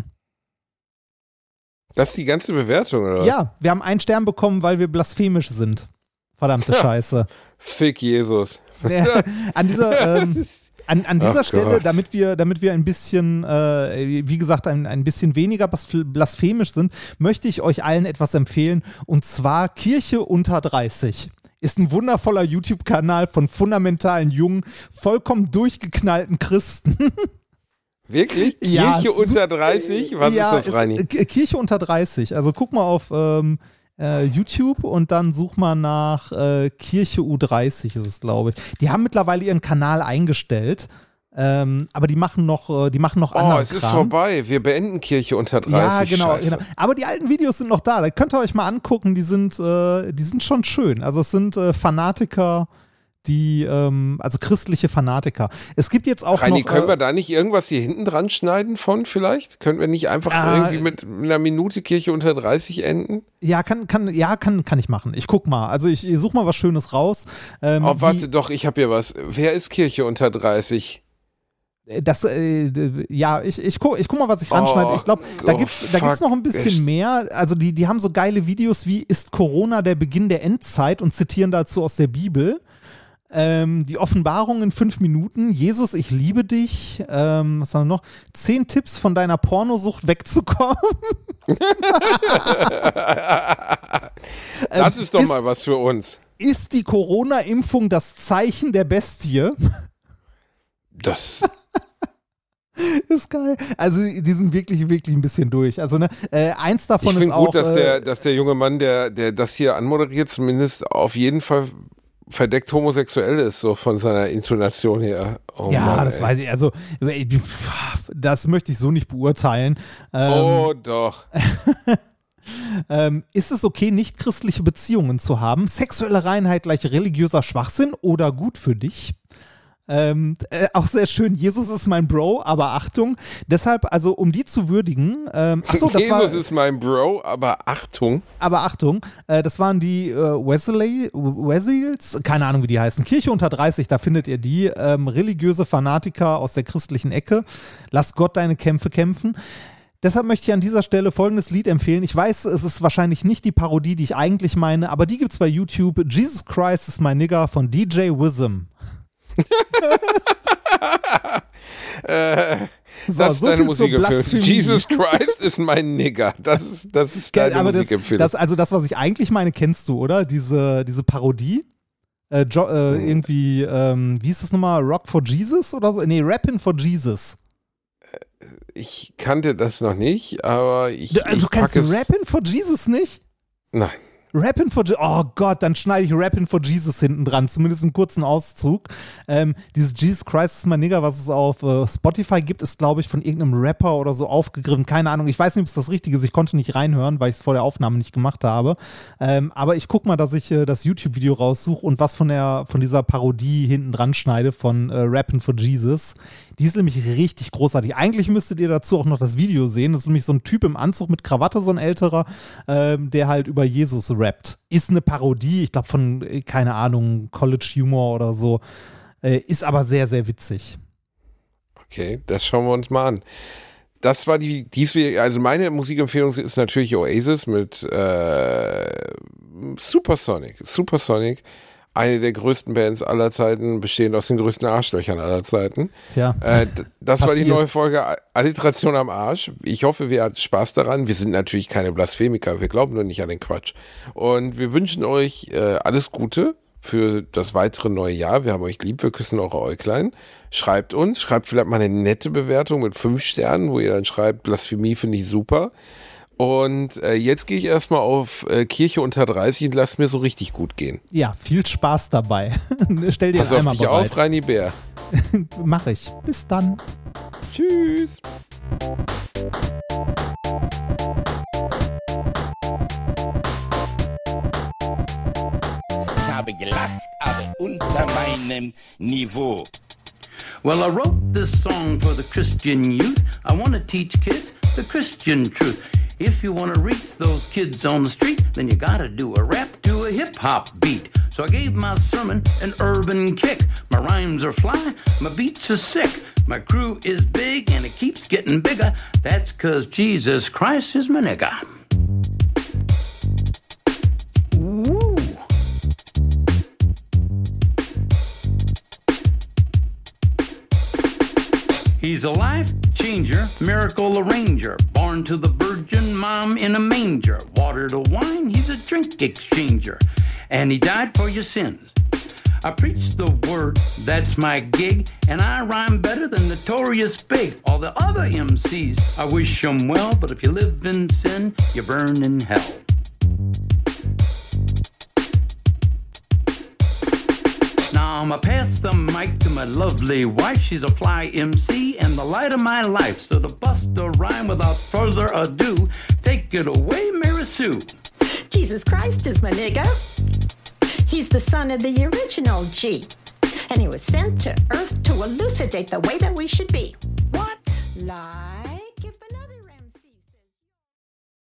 Das ist die ganze Bewertung, oder? Ja, wir haben 1 Stern bekommen, weil wir blasphemisch sind. Verdammte Scheiße. Fick Jesus. An dieser Stelle, Gott. damit wir ein bisschen, wie gesagt, ein bisschen weniger blasphemisch sind, möchte ich euch allen etwas empfehlen, und zwar Kirche unter 30. Ist ein wundervoller YouTube-Kanal von fundamentalen, jungen, vollkommen durchgeknallten Christen. Wirklich? Ja, Kirche unter 30? Was ist das, Reini? Kirche unter 30. Also guck mal auf YouTube und dann such mal nach Kirche U30 ist es, glaube ich. Die haben mittlerweile ihren Kanal eingestellt, aber die machen noch anderen es ist Kram. vorbei. Wir beenden Kirche unter 30. Ja, genau, Scheiße. genau. Aber die alten Videos sind noch da. Da könnt ihr euch mal angucken. Die sind schon schön. Also es sind Fanatiker, also christliche Fanatiker. Es gibt jetzt auch Reini, noch... können wir da nicht irgendwas hier hinten dran schneiden von vielleicht? Können wir nicht einfach irgendwie mit einer Minute Kirche unter 30 enden? Ja, kann ich machen. Ich guck mal. Also ich suche mal was Schönes raus. Warte doch, ich habe hier was. Wer ist Kirche unter 30? Ich guck mal, was ich ranschneide. Ich glaube, da gibt's noch ein bisschen mehr. Also die haben so geile Videos wie "Ist Corona der Beginn der Endzeit?" und zitieren dazu aus der Bibel. Die Offenbarung in 5 Minuten. Jesus, ich liebe dich. Was haben wir noch? 10 Tipps von deiner Pornosucht wegzukommen. Das ist doch mal was für uns. Ist die Corona-Impfung das Zeichen der Bestie? Das ist geil. Also die sind wirklich, wirklich ein bisschen durch. Also eins davon ist auch... Ich finde gut, dass der junge Mann, der das hier anmoderiert, zumindest auf jeden Fall verdeckt homosexuell ist, so von seiner Intonation her. Oh ja, Mann, das weiß ich. Also das möchte ich so nicht beurteilen. Oh doch. Ist es okay, nicht christliche Beziehungen zu haben? Sexuelle Reinheit gleich religiöser Schwachsinn oder gut für dich? Auch sehr schön, Jesus ist mein Bro, aber Achtung. Deshalb, also um die zu würdigen, Jesus ist mein Bro, aber Achtung. Aber Achtung, das waren die Wesleys, keine Ahnung, wie die heißen. Kirche unter 30, da findet ihr die. Religiöse Fanatiker aus der christlichen Ecke. Lass Gott deine Kämpfe kämpfen. Deshalb möchte ich an dieser Stelle folgendes Lied empfehlen. Ich weiß, es ist wahrscheinlich nicht die Parodie, die ich eigentlich meine, aber die gibt's bei YouTube. Jesus Christ is my nigger von DJ Wism. Das ist deine Musikempfehlung. Jesus Christ ist mein Nigger. Das ist deine Musikempfehlung. Das, was ich eigentlich meine, kennst du, oder? Diese Parodie. Irgendwie, wie ist das nochmal? Rock for Jesus oder so? Nee, Rappin' for Jesus. Ich kannte das noch nicht, aber Du kennst Rappin' for Jesus nicht? Nein. Rappin' for Jesus, oh Gott, dann schneide ich Rappin' for Jesus hinten dran, zumindest einen kurzen Auszug. Dieses Jesus Christ is my nigger, was es auf Spotify gibt, ist, glaube ich, von irgendeinem Rapper oder so aufgegriffen. Keine Ahnung, ich weiß nicht, ob es das Richtige ist. Ich konnte nicht reinhören, weil ich es vor der Aufnahme nicht gemacht habe. Aber ich gucke mal, dass ich das YouTube-Video raussuche und was von dieser Parodie hinten dran schneide von Rappin' for Jesus. Die ist nämlich richtig großartig. Eigentlich müsstet ihr dazu auch noch das Video sehen. Das ist nämlich so ein Typ im Anzug mit Krawatte, so ein älterer, der halt über Jesus rappt. Ist eine Parodie, ich glaube von, keine Ahnung, College Humor oder so. Ist aber sehr, sehr witzig. Okay, das schauen wir uns mal an. Das war also meine Musikempfehlung ist natürlich Oasis mit Supersonic. Supersonic. Eine der größten Bands aller Zeiten, bestehend aus den größten Arschlöchern aller Zeiten. Tja, das war die neue Folge Alliteration am Arsch. Ich hoffe, ihr hattet Spaß daran. Wir sind natürlich keine Blasphemiker, wir glauben nur nicht an den Quatsch. Und wir wünschen euch alles Gute für das weitere neue Jahr. Wir haben euch lieb, wir küssen eure Äuglein. Schreibt uns, schreibt vielleicht mal eine nette Bewertung mit 5 Sternen, wo ihr dann schreibt, Blasphemie finde ich super. Und jetzt gehe ich erstmal auf Kirche unter 30 und lass mir so richtig gut gehen. Ja, viel Spaß dabei. Stell dir Pass einmal auf dich bereit. auf, Reini Bär. Mach ich. Bis dann. Tschüss. Ich habe gelacht, aber unter meinem Niveau. Well, I wrote this song for the Christian youth. I want to teach kids the Christian truth. If you want to reach those kids on the street, then you gotta do a rap to a hip-hop beat. So I gave my sermon an urban kick. My rhymes are fly, my beats are sick. My crew is big and it keeps getting bigger. That's 'cause Jesus Christ is my nigga. Woo! He's a life changer, miracle arranger, born to the virgin mom in a manger. Water to wine, he's a drink exchanger, and he died for your sins. I preach the word, that's my gig, and I rhyme better than Notorious Big. All the other MCs, I wish them well, but if you live in sin, you burn in hell. Now I'ma pass the mic to my lovely wife. She's a fly MC and the light of my life. So to bust a rhyme without further ado, take it away, Mary Sue. Jesus Christ is my nigga. He's the son of the original G. And he was sent to earth to elucidate the way that we should be. What? Lie.